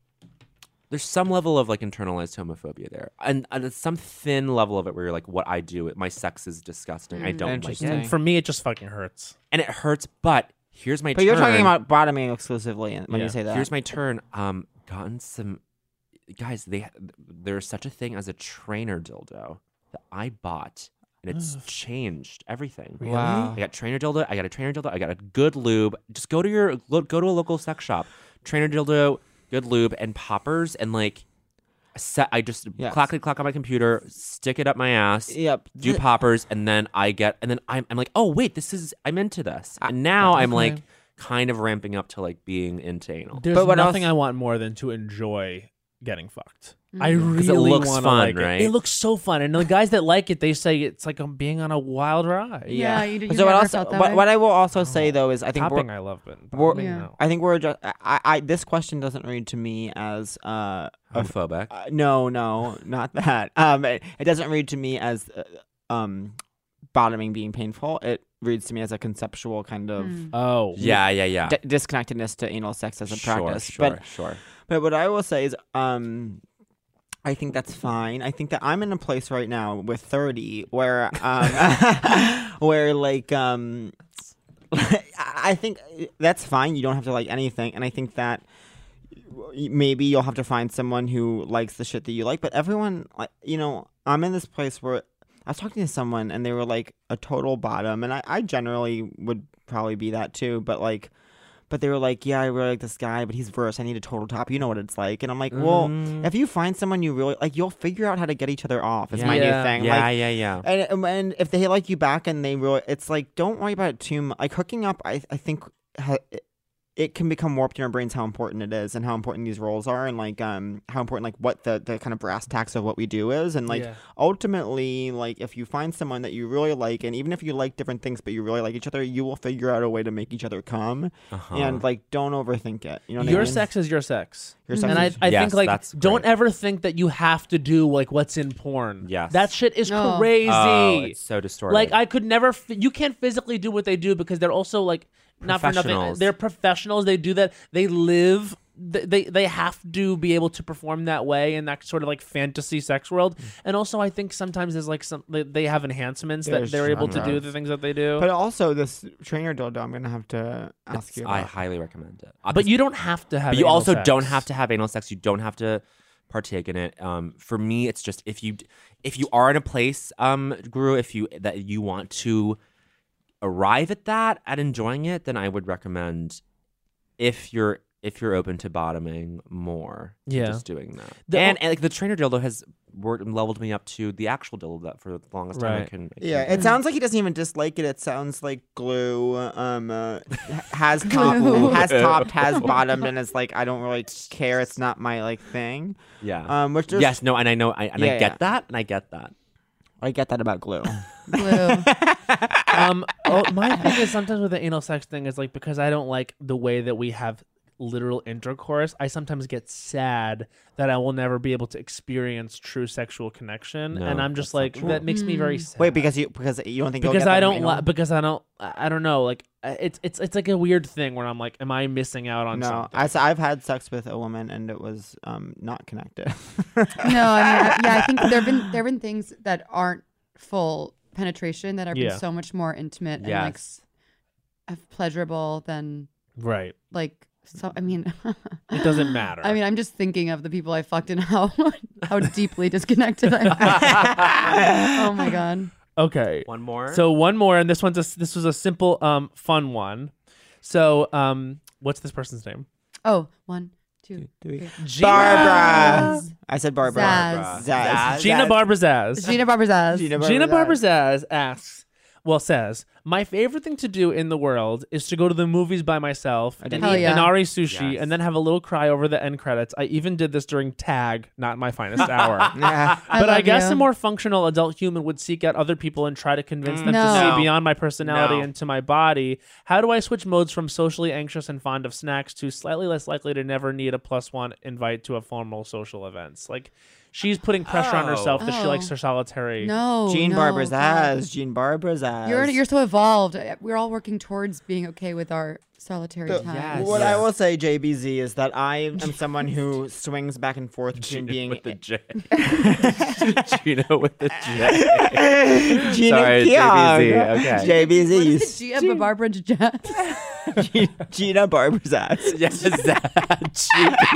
internalized homophobia there, and some thin level of it where you're like, what I do, my sex is disgusting. I don't like Interesting. it, And for me, it just fucking hurts. and it hurts. But here's my But turn. you're talking about bottoming exclusively when Yeah. you say that. Here's my turn. Gotten some guys. There's such a thing as a trainer dildo that I bought, and it's changed everything. Wow. I got trainer dildo. I got a trainer dildo. I got a good lube. Just go to a local sex shop. Trainer dildo, good lube, and poppers, and like. I just Yes. clack on my computer, stick it up my ass, Yep. do poppers, and then I'm like, oh wait, I'm into this, and now I'm like kind of ramping up to like being into anal. There's But what nothing else- I want more than to enjoy getting fucked. I it really looks want to fun, like right? it. It looks so fun, and the guys that like it, they say it's like I'm being on a wild ride. Yeah, you So what never else? felt that What, way? what I will also say though is I think Topping I love, but we're, bottoming, Yeah. no. I think we're just. I this question doesn't read to me as Homophobic. no, not that. It doesn't read to me as bottoming being painful. It reads to me as a conceptual kind of Oh yeah. disconnectedness to anal sex as a practice. Sure. But what I will say is, I think that's fine. I think that I'm in a place right now with 30 where, where like, I think that's fine. You don't have to like anything, and I think that maybe you'll have to find someone who likes the shit that you like. But everyone, like, I'm in this place where I was talking to someone and they were like a total bottom, and I generally would probably be that too. But they were like, yeah, I really like this guy, but he's verse. I need a total top. You know what it's like. And I'm like, well, if you find someone you really like, you'll figure out how to get each other off. Is my new thing. Yeah. And if they like you back and they really, it's like, don't worry about it too much. Like hooking up, I think it can become warped in our brains how important it is and how important these roles are, and like how important like what the kind of brass tacks of what we do is, and like ultimately, like if you find someone that you really like, and even if you like different things but you really like each other, you will figure out a way to make each other come. And like don't overthink it. You know what your I mean? sex is your sex. Your sex And is- I Yes, think like that's don't great. ever think that you have to do like what's in porn. Yes. That shit is No. crazy. Oh, it's so distorted. Like I could never. You can't physically do what they do because they're also like not for nothing. Professionals. They're professionals. They do that. They live. They have to be able to perform that way in that sort of like fantasy sex world. And also, I think sometimes there's like they have enhancements that There's they're able to do genres. the things that they do. But also this trainer dildo, I'm gonna have to ask you I about. highly recommend it. But you don't have to have. But you anal also sex. don't have to have anal sex. You don't have to partake in it. For me, it's just if you are in a place, Guru, that you want to arrive at enjoying it, then I would recommend if you're open to bottoming more, just doing that. And like the trainer dildo has leveled me up to the actual dildo that for the longest time I can. It sounds like he doesn't even dislike it. It sounds like glue. Has topped, has bottomed, and it's like I don't really care. It's not my like thing. Yeah. Yes. No. And I know. I get that. And I get that. I get that about glue. My thing is sometimes with the anal sex thing is like because I don't like the way that we have literal intercourse, I sometimes get sad that I will never be able to experience true sexual connection, and I'm just like that makes me very sad. Wait, because you don't think because I don't know, like it's like a weird thing where I'm like, am I missing out on something? I've had sex with a woman and it was not connected. I think there've been things that aren't full penetration that are so much more intimate and like pleasurable than like. So I mean, it doesn't matter. I mean, I'm just thinking of the people I fucked and how deeply disconnected I am. Oh my god. Okay. One more. So one more, and this was a simple, fun one. So, what's this person's name? Oh, 1, 2, 3. Barbara. I said Barbara. Zaz. Gina Barbara Zaz. Gina Barbara Zaz. Gina Barbara Zaz asks. Says, my favorite thing to do in the world is to go to the movies by myself and eat Inari sushi and then have a little cry over the end credits. I even did this during Tag, not my finest hour. But I guess a more functional adult human would seek out other people and try to convince them to see beyond my personality into my body. How do I switch modes from socially anxious and fond of snacks to slightly less likely to never need a +1 invite to a formal social events? Like, she's putting pressure on herself that she likes her solitary. Jean Barbara Zaz. You're so evolved. We're all working towards being okay with our solitary time. Yes. What I will say, JBZ, is that I am someone who swings back and forth between being with the J. Gina with the J. Gina Sorry, JBZ. Okay. JBZ. You Gia Barbara Jazz. Gina Barbara Zaz. Yes, that.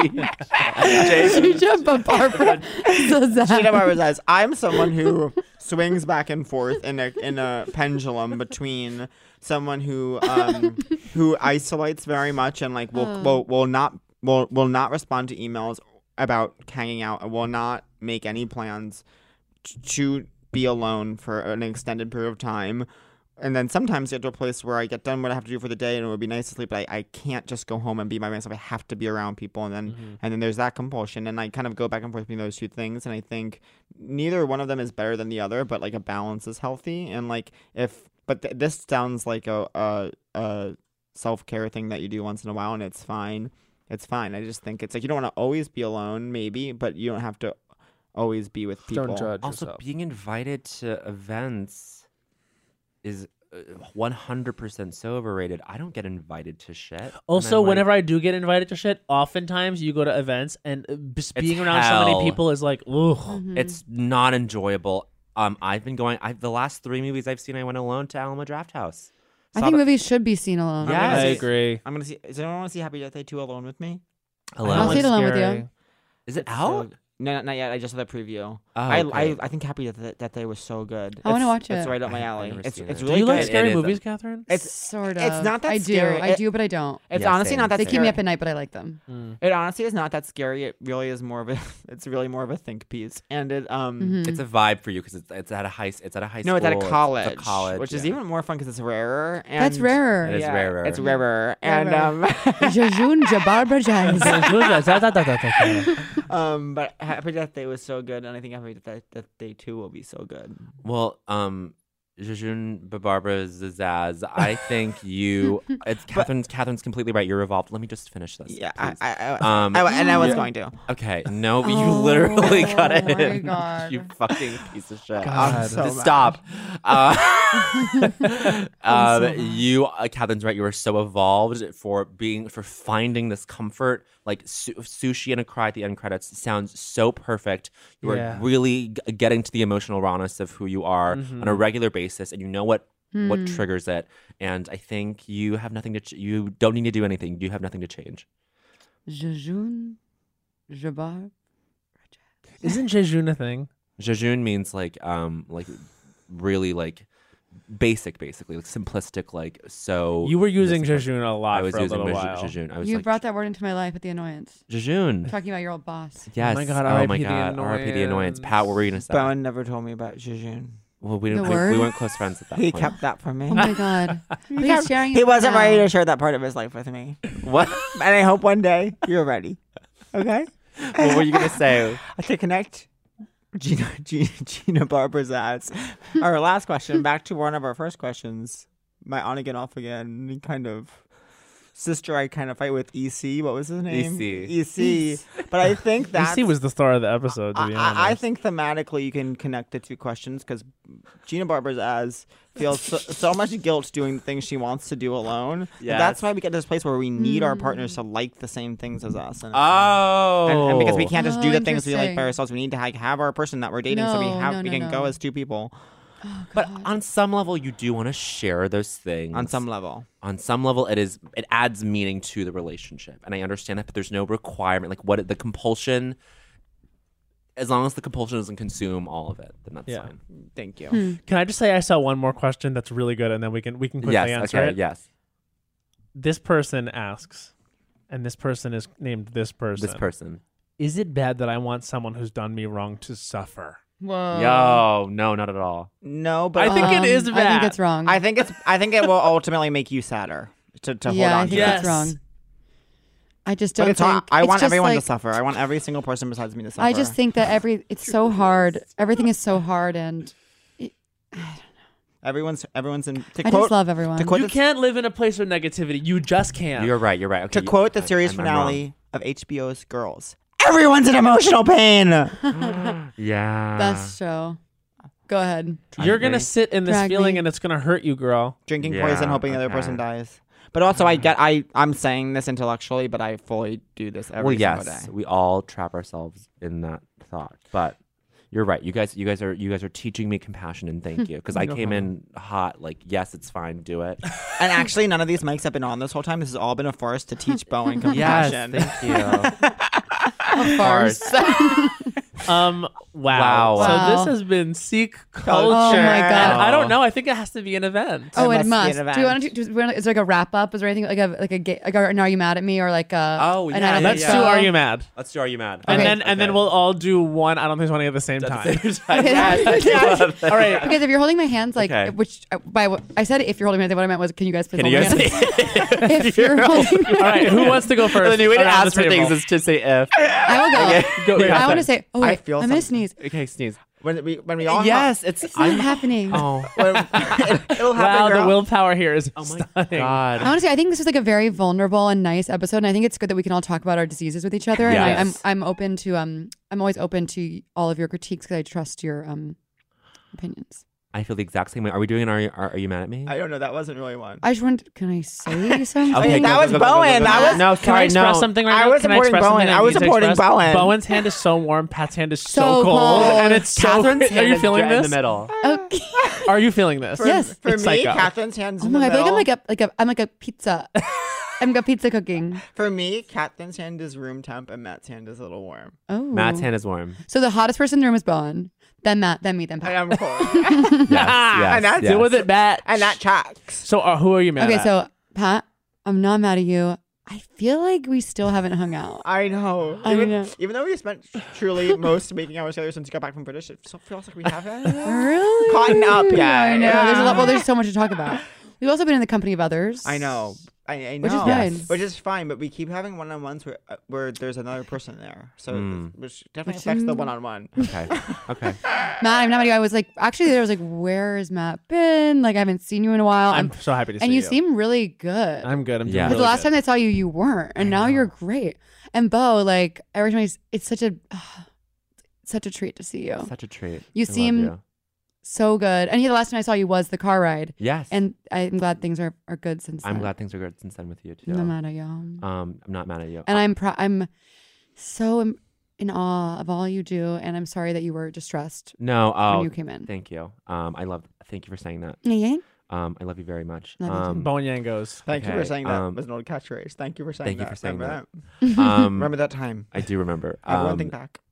Gina Barbara Zaz. Gina Barbara Zaz. I'm someone who swings back and forth in a pendulum between someone who isolates very much and like will not respond to emails about hanging out and will not make any plans to be alone for an extended period of time. And then sometimes get to a place where I get done what I have to do for the day and it would be nice to sleep, but I can't just go home and be by myself. I have to be around people. And then there's that compulsion. And I kind of go back and forth between those two things. And I think neither one of them is better than the other, but like a balance is healthy. And like this sounds like a self-care thing that you do once in a while, and it's fine. It's fine. I just think it's like you don't want to always be alone, maybe, but you don't have to always be with people. Don't judge also, yourself. being invited to events is 100% so overrated. I don't get invited to shit. Also, whenever I do get invited to shit, oftentimes you go to events and just being around so many people is like, ugh. It's not enjoyable. I've been going. The last 3 movies I've seen, I went alone to Alamo Drafthouse. I think movies should be seen alone. Yeah, I agree. I'm gonna see. Does anyone want to see Happy Death Day 2 alone with me? I'll see it alone with you. Is it out? No, not yet. I just saw the preview. Oh, okay. I think Happy Death Day was so good. I want to watch it. It's right up my alley. It's really Do you like good. scary It is. movies, Catherine? It's Sort of. It's not that I scary. do. I do, but I don't. It's Yeah, honestly same. not that They scary. keep me up at night, but I like them. It honestly is not that scary. It really is more of a. It's really more of a think piece, and it It's a vibe for you because it's at a high. It's at a high school. No, it's at a college. It's a college, which is yeah. even more fun because it's rarer. And That's rarer. It is rarer. It's rarer, and Jejun Barbara Jazz. but Happy Death Day was so good, and I think Happy Death Day 2 will be so good. Well, Jejun Barbara Zaz, I think you. It's Catherine's completely right. You're evolved. Let me just finish this. Yeah, please. I was going to. Okay, no, you literally cut it my in. God. You fucking piece of shit. God. so Just mad. stop. Catherine's right. You are so evolved for finding this comfort. Like sushi and a cry at the end credits sounds so perfect. You are really getting to the emotional rawness of who you are on a regular basis, and you know what triggers it. And I think you have nothing to. You don't need to do anything. You have nothing to change. Jejun Barbara Isn't jejun a thing? Jejun means like really like basic, basically like simplistic, like so. You were using this is- jejun a lot I was for a using little while. jejun. I was You like, brought that word into my life at the annoyance. jejun. Talking about your old boss. Yes. my God, Oh R.I.P. my the God. R.I.P. the annoyance. annoyance. Pat, what were you gonna say? Bowen never told me about jejun. Well, we The didn't. word? We weren't close friends at that He point. kept that from me. Oh my God. But he's sharing He it wasn't now. ready to share that part of his life with me. What? And I hope one day you're ready. Okay? What were you gonna say? To connect Gina Barber's ads. Our last question, back to one of our first questions. My on again, off again kind of sister I kind of fight with, EC. What was his name? EC. But I think that's... EC was the star of the episode, to be honest. I think thematically you can connect the two questions because Gina Barber's ads feels so much guilt doing the things she wants to do alone. Yes. That's why we get to this place where we need our partners to like the same things as us. And, Oh. and because we can't just do the things we like by interesting. ourselves, we need to have our person that we're dating so we can go as two people But on some level, you do want to share those things. on some level. On some level, it adds meaning to the relationship, and I understand that. But there's no requirement, like what the compulsion. As long as the compulsion doesn't consume all of it, then that's Yeah. fine. Thank you. Can I just say I saw one more question that's really good, and then we can quickly Yes. answer Okay. it? Yes. This person asks, and this person is named this person. This person. Is it bad that I want someone who's done me wrong to suffer? Whoa. Yo, no, not at all. No, but I think it is I bad. think it's wrong. I think it will ultimately make you sadder to hold yeah, I on to. think it. Yes. that's wrong. I just But don't it's hard. think... I it's want just everyone to like- suffer. I want every single person besides me to suffer. I just think that it's so hard. Everything is so hard, and everyone's in. To I quote, just love everyone. to quote You the, can't live in a place of negativity. You just can't. You're right. You're right. Okay. to quote the series I'm wrong. finale of HBO's Girls, everyone's in emotional pain. Yeah. Best show. Go ahead. You're going to sit in this Drag feeling me. and it's going to hurt you, girl. Drinking Yeah, poison, hoping the other okay. person dies. But also, I'm saying this intellectually, but I fully do this every Well, single yes, day. we all trap ourselves in that thought, but you're right. You guys are teaching me compassion, and thank you, because I came in hot. Like, yes, it's fine, do it. And actually, none of these mics have been on this whole time. This has all been a farce to teach Bowen Yes, compassion. thank you. Farce. Wow. Wow. So Wow. this has been Seek Culture. Oh my And God. I don't know. I think it has to be an event. Oh, It it must must. be an Do you want event. to? Is there like a wrap up? Is there anything like an Are You Mad at Me or like a? Oh, an yeah, I Don't yeah, Let's Think do So? Are You Mad? Let's do Are You Mad? And Okay. then we'll all do one I Don't Think So Funny at the same time. Okay. Because if you're holding my hands, like Okay. which I said if you're holding my hands, what I meant was, can you guys please Can hold you my guys hands? If you're holding, All right, who wants to go first? The new way to around ask the for table? things is to say if. I will go. Go, yeah. I want to say. Oh, I wait, feel I'm gonna something. sneeze. Okay, sneeze. When we all Yes, it's. It's not happening. Oh. it'll happen. Wow, the girl. willpower here is Oh my stunning. God. Honestly, I think this is like a very vulnerable and nice episode, and I think it's good that we can all talk about our diseases with each other. Yes. And I'm open to I'm always open to all of your critiques because I trust your opinions. I feel the exact same way. Are we doing an Are You Mad at Me? I don't know. That wasn't really one. I just want. Can I say something? Okay, that was Bowen. I was no, Can I sorry, express no. something right I now? was Can supporting express something Bowen. I I was need to supporting express? Bowen. Bowen's hand is so warm. Pat's hand is so, So cold. cold. And it's so Catherine's Are hand you is feeling in this? the middle. Okay. Are you feeling this? Yes. For It's me, psycho. Catherine's hands Oh in the my god! I feel middle. like I'm like a pizza. I'm like a pizza cooking. For me, Catherine's hand is room temp and Matt's hand is a little warm. Oh. Matt's hand is warm. So the hottest person in the room is Bowen. Then Matt. Then me. Then I Pat. am cold. Yes, yes, And that's- yes. Deal with it, Bat. And that tracks. So who are you mad Okay, at? so Pat, I'm not mad at you. I feel like we still haven't hung out. I know. I know. Even though we spent truly most waking hours together since you got back from British, it still feels like we haven't. Really? Caught up, yeah. I know. There's a lot. Well, there's so much to talk about. We've also been in the company of others. I know. I know. Which is fine. Which is fine, but we keep having one-on-ones where there's another person there. So, which definitely affects the one-on-one. Okay. Okay. Matt, I'm not mad at you. I was like, actually, I was like, where has Matt been? Like, I haven't seen you in a while. I'm so happy to see and you you. seem really good. I'm good. I'm doing Yeah. Because really the last good. time I saw you, you weren't, and now you're great. And Bo, like every time it's such a treat to see you. Such a treat. You I love seem- you. So good. And the last time I saw you was the car ride, Yes. and I'm glad things are good since then. I'm glad things are good since then with you too. I'm not mad at you. I'm not mad at you. And I'm so in awe of all you do, and I'm sorry that you were distressed No. Oh, when you came in. thank you. Thank you for saying that. Yeah. I love you very much. Love you too. Bowen Yang goes. Thank you Okay, for saying that. Was an old catchphrase. Thank you for saying thank you that. for saying Remember that. Remember that time. I do remember. Everyone think back.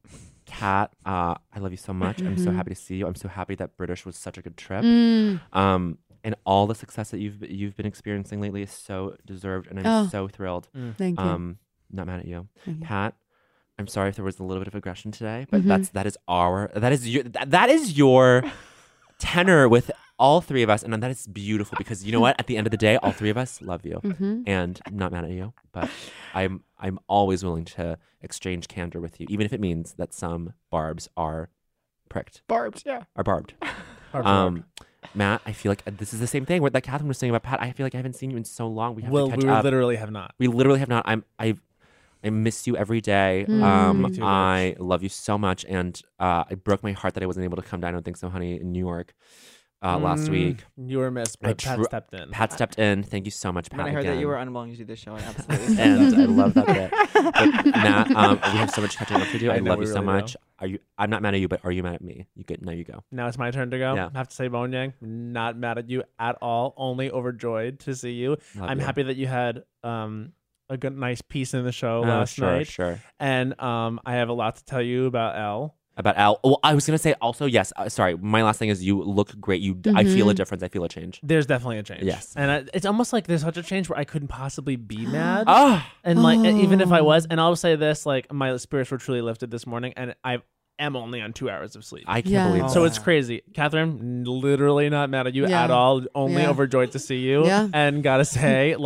Kat, I love you so much. I'm so happy to see you. I'm so happy that British was such a good trip. And all the success that you've been experiencing lately is so deserved, and I'm so thrilled. Thank you. Not mad at you. Thank you. Pat, I'm sorry if there was a little bit of aggression today, but that is your tenor with all three of us, and that is beautiful because you know what? At the end of the day, all three of us love you, and I'm not mad at you. But I'm always willing to exchange candor with you, even if it means that some barbs are pricked. Barbed, yeah. Are barbed. Matt, I feel like this is the same thing that Catherine was saying about Pat. I feel like I haven't seen you in so long. We have to catch up. Literally have not. We literally have not. I miss you every day. Me too, I love you so much, and it broke my heart that I wasn't able to come down. I don't think so, honey, in New York last week. You were missed, but Pat stepped in. Pat stepped in. Thank you so much, Pat. When I heard again. that you were unwilling to do the show, I absolutely and I love that bit. But Matt, we have so much catching up to do. I know, love you we so really much. I'm not mad at you, but are you mad at me? You good? Now you go. Now it's my turn to go. Yeah. I have to say, Bowen Yang, not mad at you at all. Only overjoyed to see you. I'm happy that you had a good, nice piece in the show last night. Sure. And I have a lot to tell you about Elle. About Al. Well, I was gonna say also yes. Sorry, my last thing is you look great. I feel a difference. I feel a change. There's definitely a change. Yes. And it's almost like there's such a change where I couldn't possibly be mad. And Even if I was, and I'll say this, like my spirits were truly lifted this morning, and I am only on 2 hours of sleep. I can't believe So that. it's crazy. Catherine, literally not mad at you Yeah. at all. Only Yeah. overjoyed to see you. Yeah. And gotta say,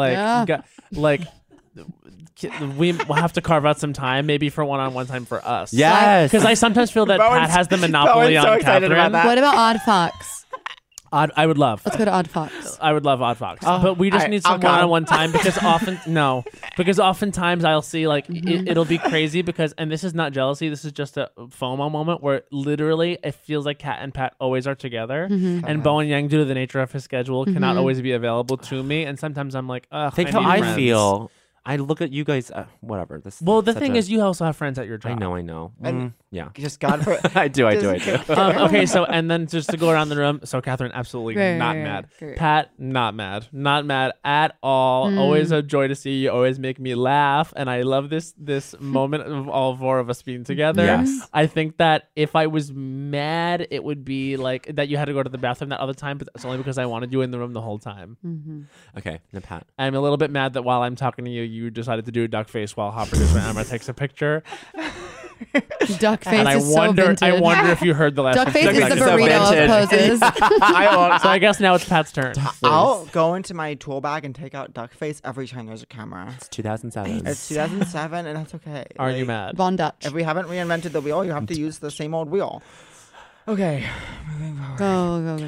we will have to carve out some time, maybe for one-on-one time for us. Yes. Because I sometimes feel that Pat has the monopoly Bowen's so on excited Catherine. about that. What about Odd Fox? I would love. Let's go to Odd Fox. I would love Odd Fox, but we just need some I'll come. one-on-one time because oftentimes I'll see it'll be crazy because, and this is not jealousy, this is just a FOMO moment where literally it feels like Kat and Pat always are together, and Bowen Yang, due to the nature of his schedule, cannot always be available to me, and sometimes I'm like, ugh. Think I how need I friends. feel. I look at you guys. Whatever. Well, the thing is, you also have friends at your job. I know. And- Yeah. Just God for I do. Okay, so and then just to go around the room, so Catherine absolutely not mad. Great. Pat, not mad at all. Always a joy to see you. Always make me laugh, and I love this moment of all four of us being together. Yes. I think that if I was mad, it would be like that you had to go to the bathroom that other time, but it's only because I wanted you in the room the whole time. Okay. Now, Pat. I'm a little bit mad that while I'm talking to you, you decided to do a duck face while Hot Producer Emma takes a picture. Duck face And I is wonder, so vintage. I wonder if you heard the last. Duck face one. is the is so burrito of poses. So I guess now it's Pat's turn. I'll go into my tool bag and take out duck face every time there's a camera. It's 2007. It's 2007, and that's okay. Are you Like, mad? Von Dutch. If we haven't reinvented the wheel, you have to use the same old wheel. Okay. Go.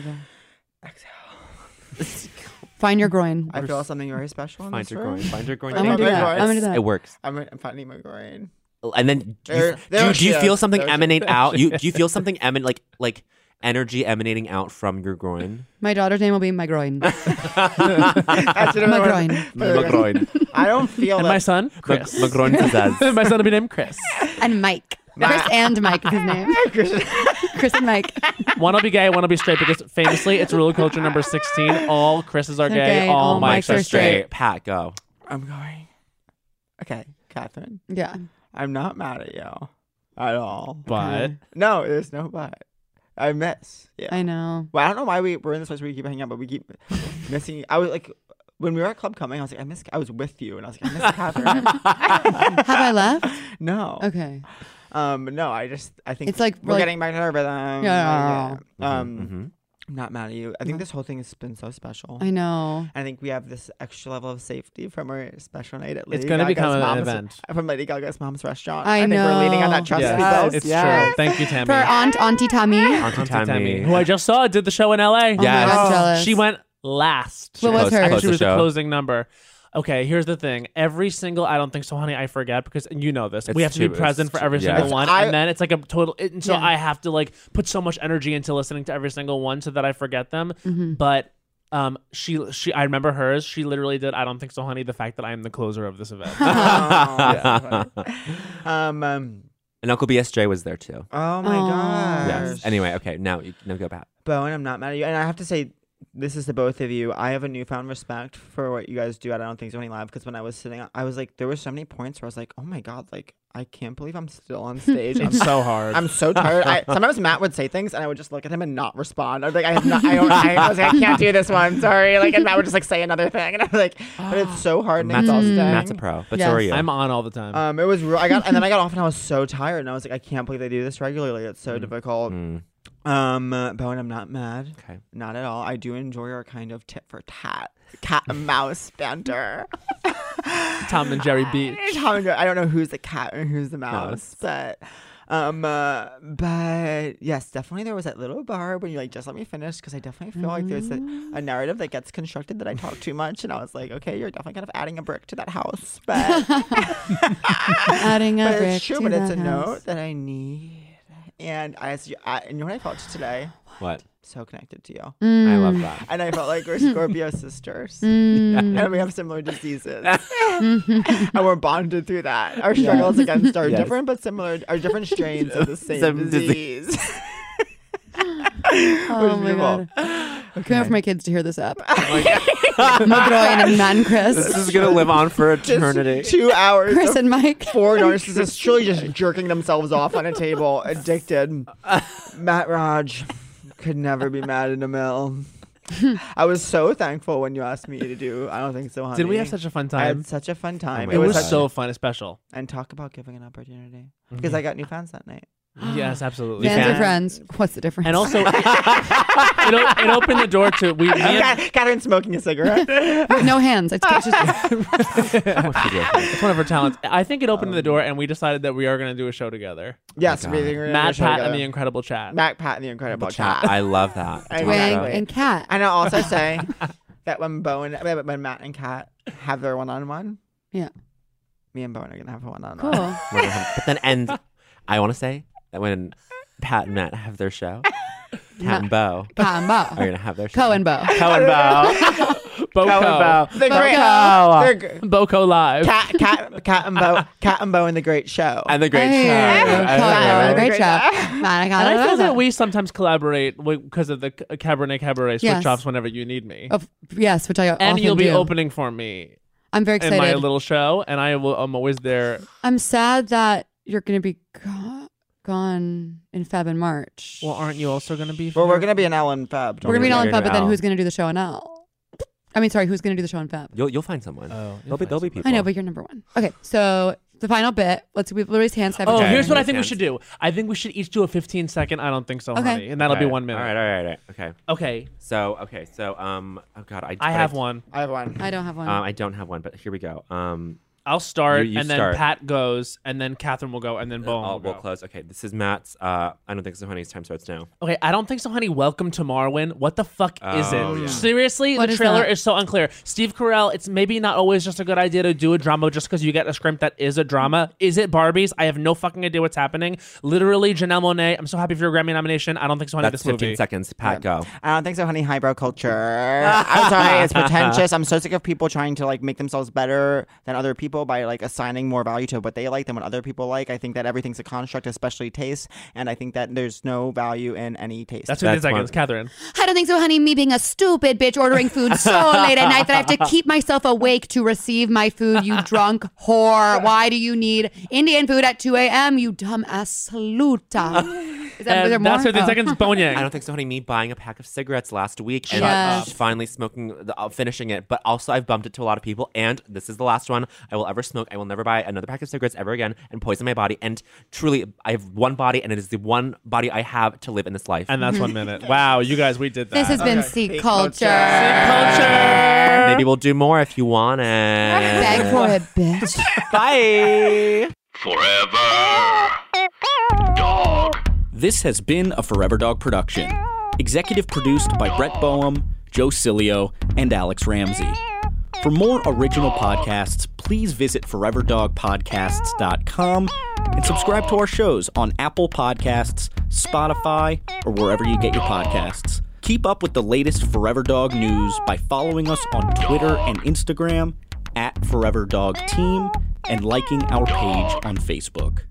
Find your groin. I feel something very special in Find this your room. groin. Find your groin. I'm gonna do that. I'm gonna do that. It works. I'm finding my groin. And then There do she you feel is. something There she emanate out? Do you feel something like energy emanating out from your groin? My daughter's name will be my groin. That's what My everyone- groin. My groin. I don't feel And that. my son, Chris. My groin pizzazz. My son will be named Chris. And Mike. Chris and Mike is his name. Chris and Mike. One will be gay, one will be straight because famously it's rule of culture number 16. All Chris's are They're gay, gay, all all Mikes are straight. Pat, go. I'm going. Okay, Catherine. Yeah. I'm not mad at you at all. But No, there's no but. I miss. Yeah. I know. Well, I don't know why we're in this place where we keep hanging out, but we keep missing. I was like, when we were at Club Coming, I was like, I was with you, and I was like, I miss Catherine. Have I left? No. Okay. No, I think It's like- we're like- getting back to our rhythm. Yeah. I'm not mad at you. I think this whole thing has been so special. I know. I think we have this extra level of safety from our special night at it's Lady going to Gaga's become an mom's- event. From Lady Gaga's mom's restaurant. I think we're leaning on know. that trust Yes, we built. it's Yes. true. Thank you, Tammy. For Auntie Tammy. Auntie Tammy, Tammy. who I just saw did the show in LA. Oh my Yes. God, I'm jealous. She went last. What was Close- hers? close She the was the show. closing number. Okay, here's the thing. Every single I don't think so, honey, I forget because you know this. We It's have to be too- present it's for every too- single yeah. one, I- and then it's like a total. And so Yeah. I have to like put so much energy into listening to every single one so that I forget them. Mm-hmm. But she I remember hers. She literally did. I don't think so, honey. The fact that I am the closer of this event. And Uncle BSJ was there too. Oh my Aw. gosh. Yes. Anyway, okay. Now go, Pat. Bowen, I'm not mad at you. And I have to say, this is to both of you. I have a newfound respect for what you guys do at I Don't Think So Honey Live, because when I was sitting, I was like, there were so many points where I was like, oh my God, like, I can't believe I'm still on stage. It's so hard. I'm so tired. Sometimes Matt would say things and I would just look at him and not respond. I was like, I was like, I can't do this one. Sorry. Like, and Matt would just like say another thing. And I was like, but it's so hard and exhausting. Matt's a pro, but so are you. I'm on all the time. It was real. And then I got off and I was so tired and I was like, I can't believe they do this regularly. It's so difficult. Bowen, I'm not mad. Okay. Not at all. I do enjoy our kind of tit for tat, cat and mouse banter. Tom and Jerry Beach. I don't know who's the cat and who's the mouse, but yes, definitely there was that little bar when you like just let me finish, because I definitely feel like there's a narrative that gets constructed that I talk too much, and I was like, okay, you're definitely kind of adding a brick to that house, but Adding a but brick it's true, to but it's a that house. note that I need. And and you know what I felt today? What? So connected to you. I love that. And I felt like we're Scorpio sisters. And we have similar diseases. And we're bonded through that. Our struggles against our different but similar, our different strains of the same disease. Oh my God. Okay. Can't wait for my kids to hear this app. Madroin and Matt and Chris. This is going to live on for eternity. 2 hours. Chris of and Mike. 4 narcissists truly just jerking themselves off on a table, addicted. Matt Raj could never be mad in a mill. I was so thankful when you asked me to do I Don't Think So Honey. Did we have such a fun I time? had such a fun time. It was such- so fun, special. And talk about giving an opportunity. Because I got new fans that night. Yes, absolutely. Fans fan? or friends? What's the difference? And also, it opened the door to Catherine smoking a cigarette. no hands. It's just it's one of her talents. I think it opened the door, and we decided that we are going to do a show together. Yes, God. we think we're gonna Matt, show Pat, together. and the Incredible Chat. Matt, Pat, and the Incredible Chat. I love that. I Wang Exactly. and Cat. And I'll also say that when Matt and Kat have their one-on-one, Yeah. me and Bowen are gonna have a one-on-one. Cool. But then, and I want to say that when Pat and Matt have their show, Cat and Bo Cat and Bo. are going to have their show. Co and Bo. Co and Bo. Boco. The great Bo. Boco Live. Cat and Bo in the Great Show. And the great Hey, show. Co and Bo. Great Great show. And I feel that we sometimes collaborate because of the Cabernet switch Yes. offs whenever you need me. Yes, which I And often you'll be do. opening for me I'm very in excited. my little show, and I'm always there. I'm sad that you're going to be gone in Feb and March. Well, aren't you also going to be? Well, we're gonna be in Ellen Feb. We're going to be in Ellen You're Feb, but then Al. who's going to do the show in L? I mean, sorry, who's going to do the show in Feb? You'll find someone. Oh, There'll be people. I know, but you're number one. Okay, so the final bit. We'll raise hands. Oh, Okay. here's what I think we Hands. should do. I think we should each do a 15-second I Don't Think So, Okay. honey. And that'll be 1 minute. All right. Okay. Okay. So, oh God. I have one. I have one. I don't have one. I don't have one, but here we go. I'll start, You and then start. Pat goes, and then Catherine will go, and then Bowen will We'll go. close. Okay, this is Matt's. I don't think so, honey's time starts now. Okay, I Don't Think So, honey. Welcome to Marwin. What the fuck is it? Oh, yeah. Seriously, What the is trailer that? is so unclear. Steve Carell, it's maybe not always just a good idea to do a drama just because you get a script that is a drama. Is it Barbies? I have no fucking idea what's happening. Literally, Janelle Monáe, I'm so happy for your Grammy nomination. I don't think so, honey, That's this 15 movie. seconds. Pat, go. I don't think so, honey. Highbrow culture. I'm sorry, it's pretentious. I'm so sick of people trying to like make themselves better than other people by like assigning more value to what they like than what other people like. I think that everything's a construct, especially taste, and I think that there's no value in any taste. That's 15 That's seconds. one. Catherine. I don't think so, honey. Me being a stupid bitch ordering food so late at night that I have to keep myself awake to receive my food, you drunk whore. Why do you need Indian food at 2 a.m., you dumb assoluta? Is that, is there And more? that's 15 Oh. seconds. Bowen Yang. I don't think so, honey. Me buying a pack of cigarettes last week and Yes. finally smoking, finishing it. But also, I've bumped it to a lot of people. And this is the last one I will ever smoke. I will never buy another pack of cigarettes ever again and poison my body. And truly, I have one body, and it is the one body I have to live in this life. And that's 1 minute. Wow, you guys, we did that. This has been Okay. Seek Seek Culture. culture. Maybe we'll do more if you want it. Beg for it, bitch. Bye. Forever. Dog. This has been a Forever Dog production. Executive produced by Brett Boehm, Joe Cilio, and Alex Ramsey. For more original podcasts, please visit foreverdogpodcasts.com and subscribe to our shows on Apple Podcasts, Spotify, or wherever you get your podcasts. Keep up with the latest Forever Dog news by following us on Twitter and Instagram @ForeverDogTeam and liking our page on Facebook.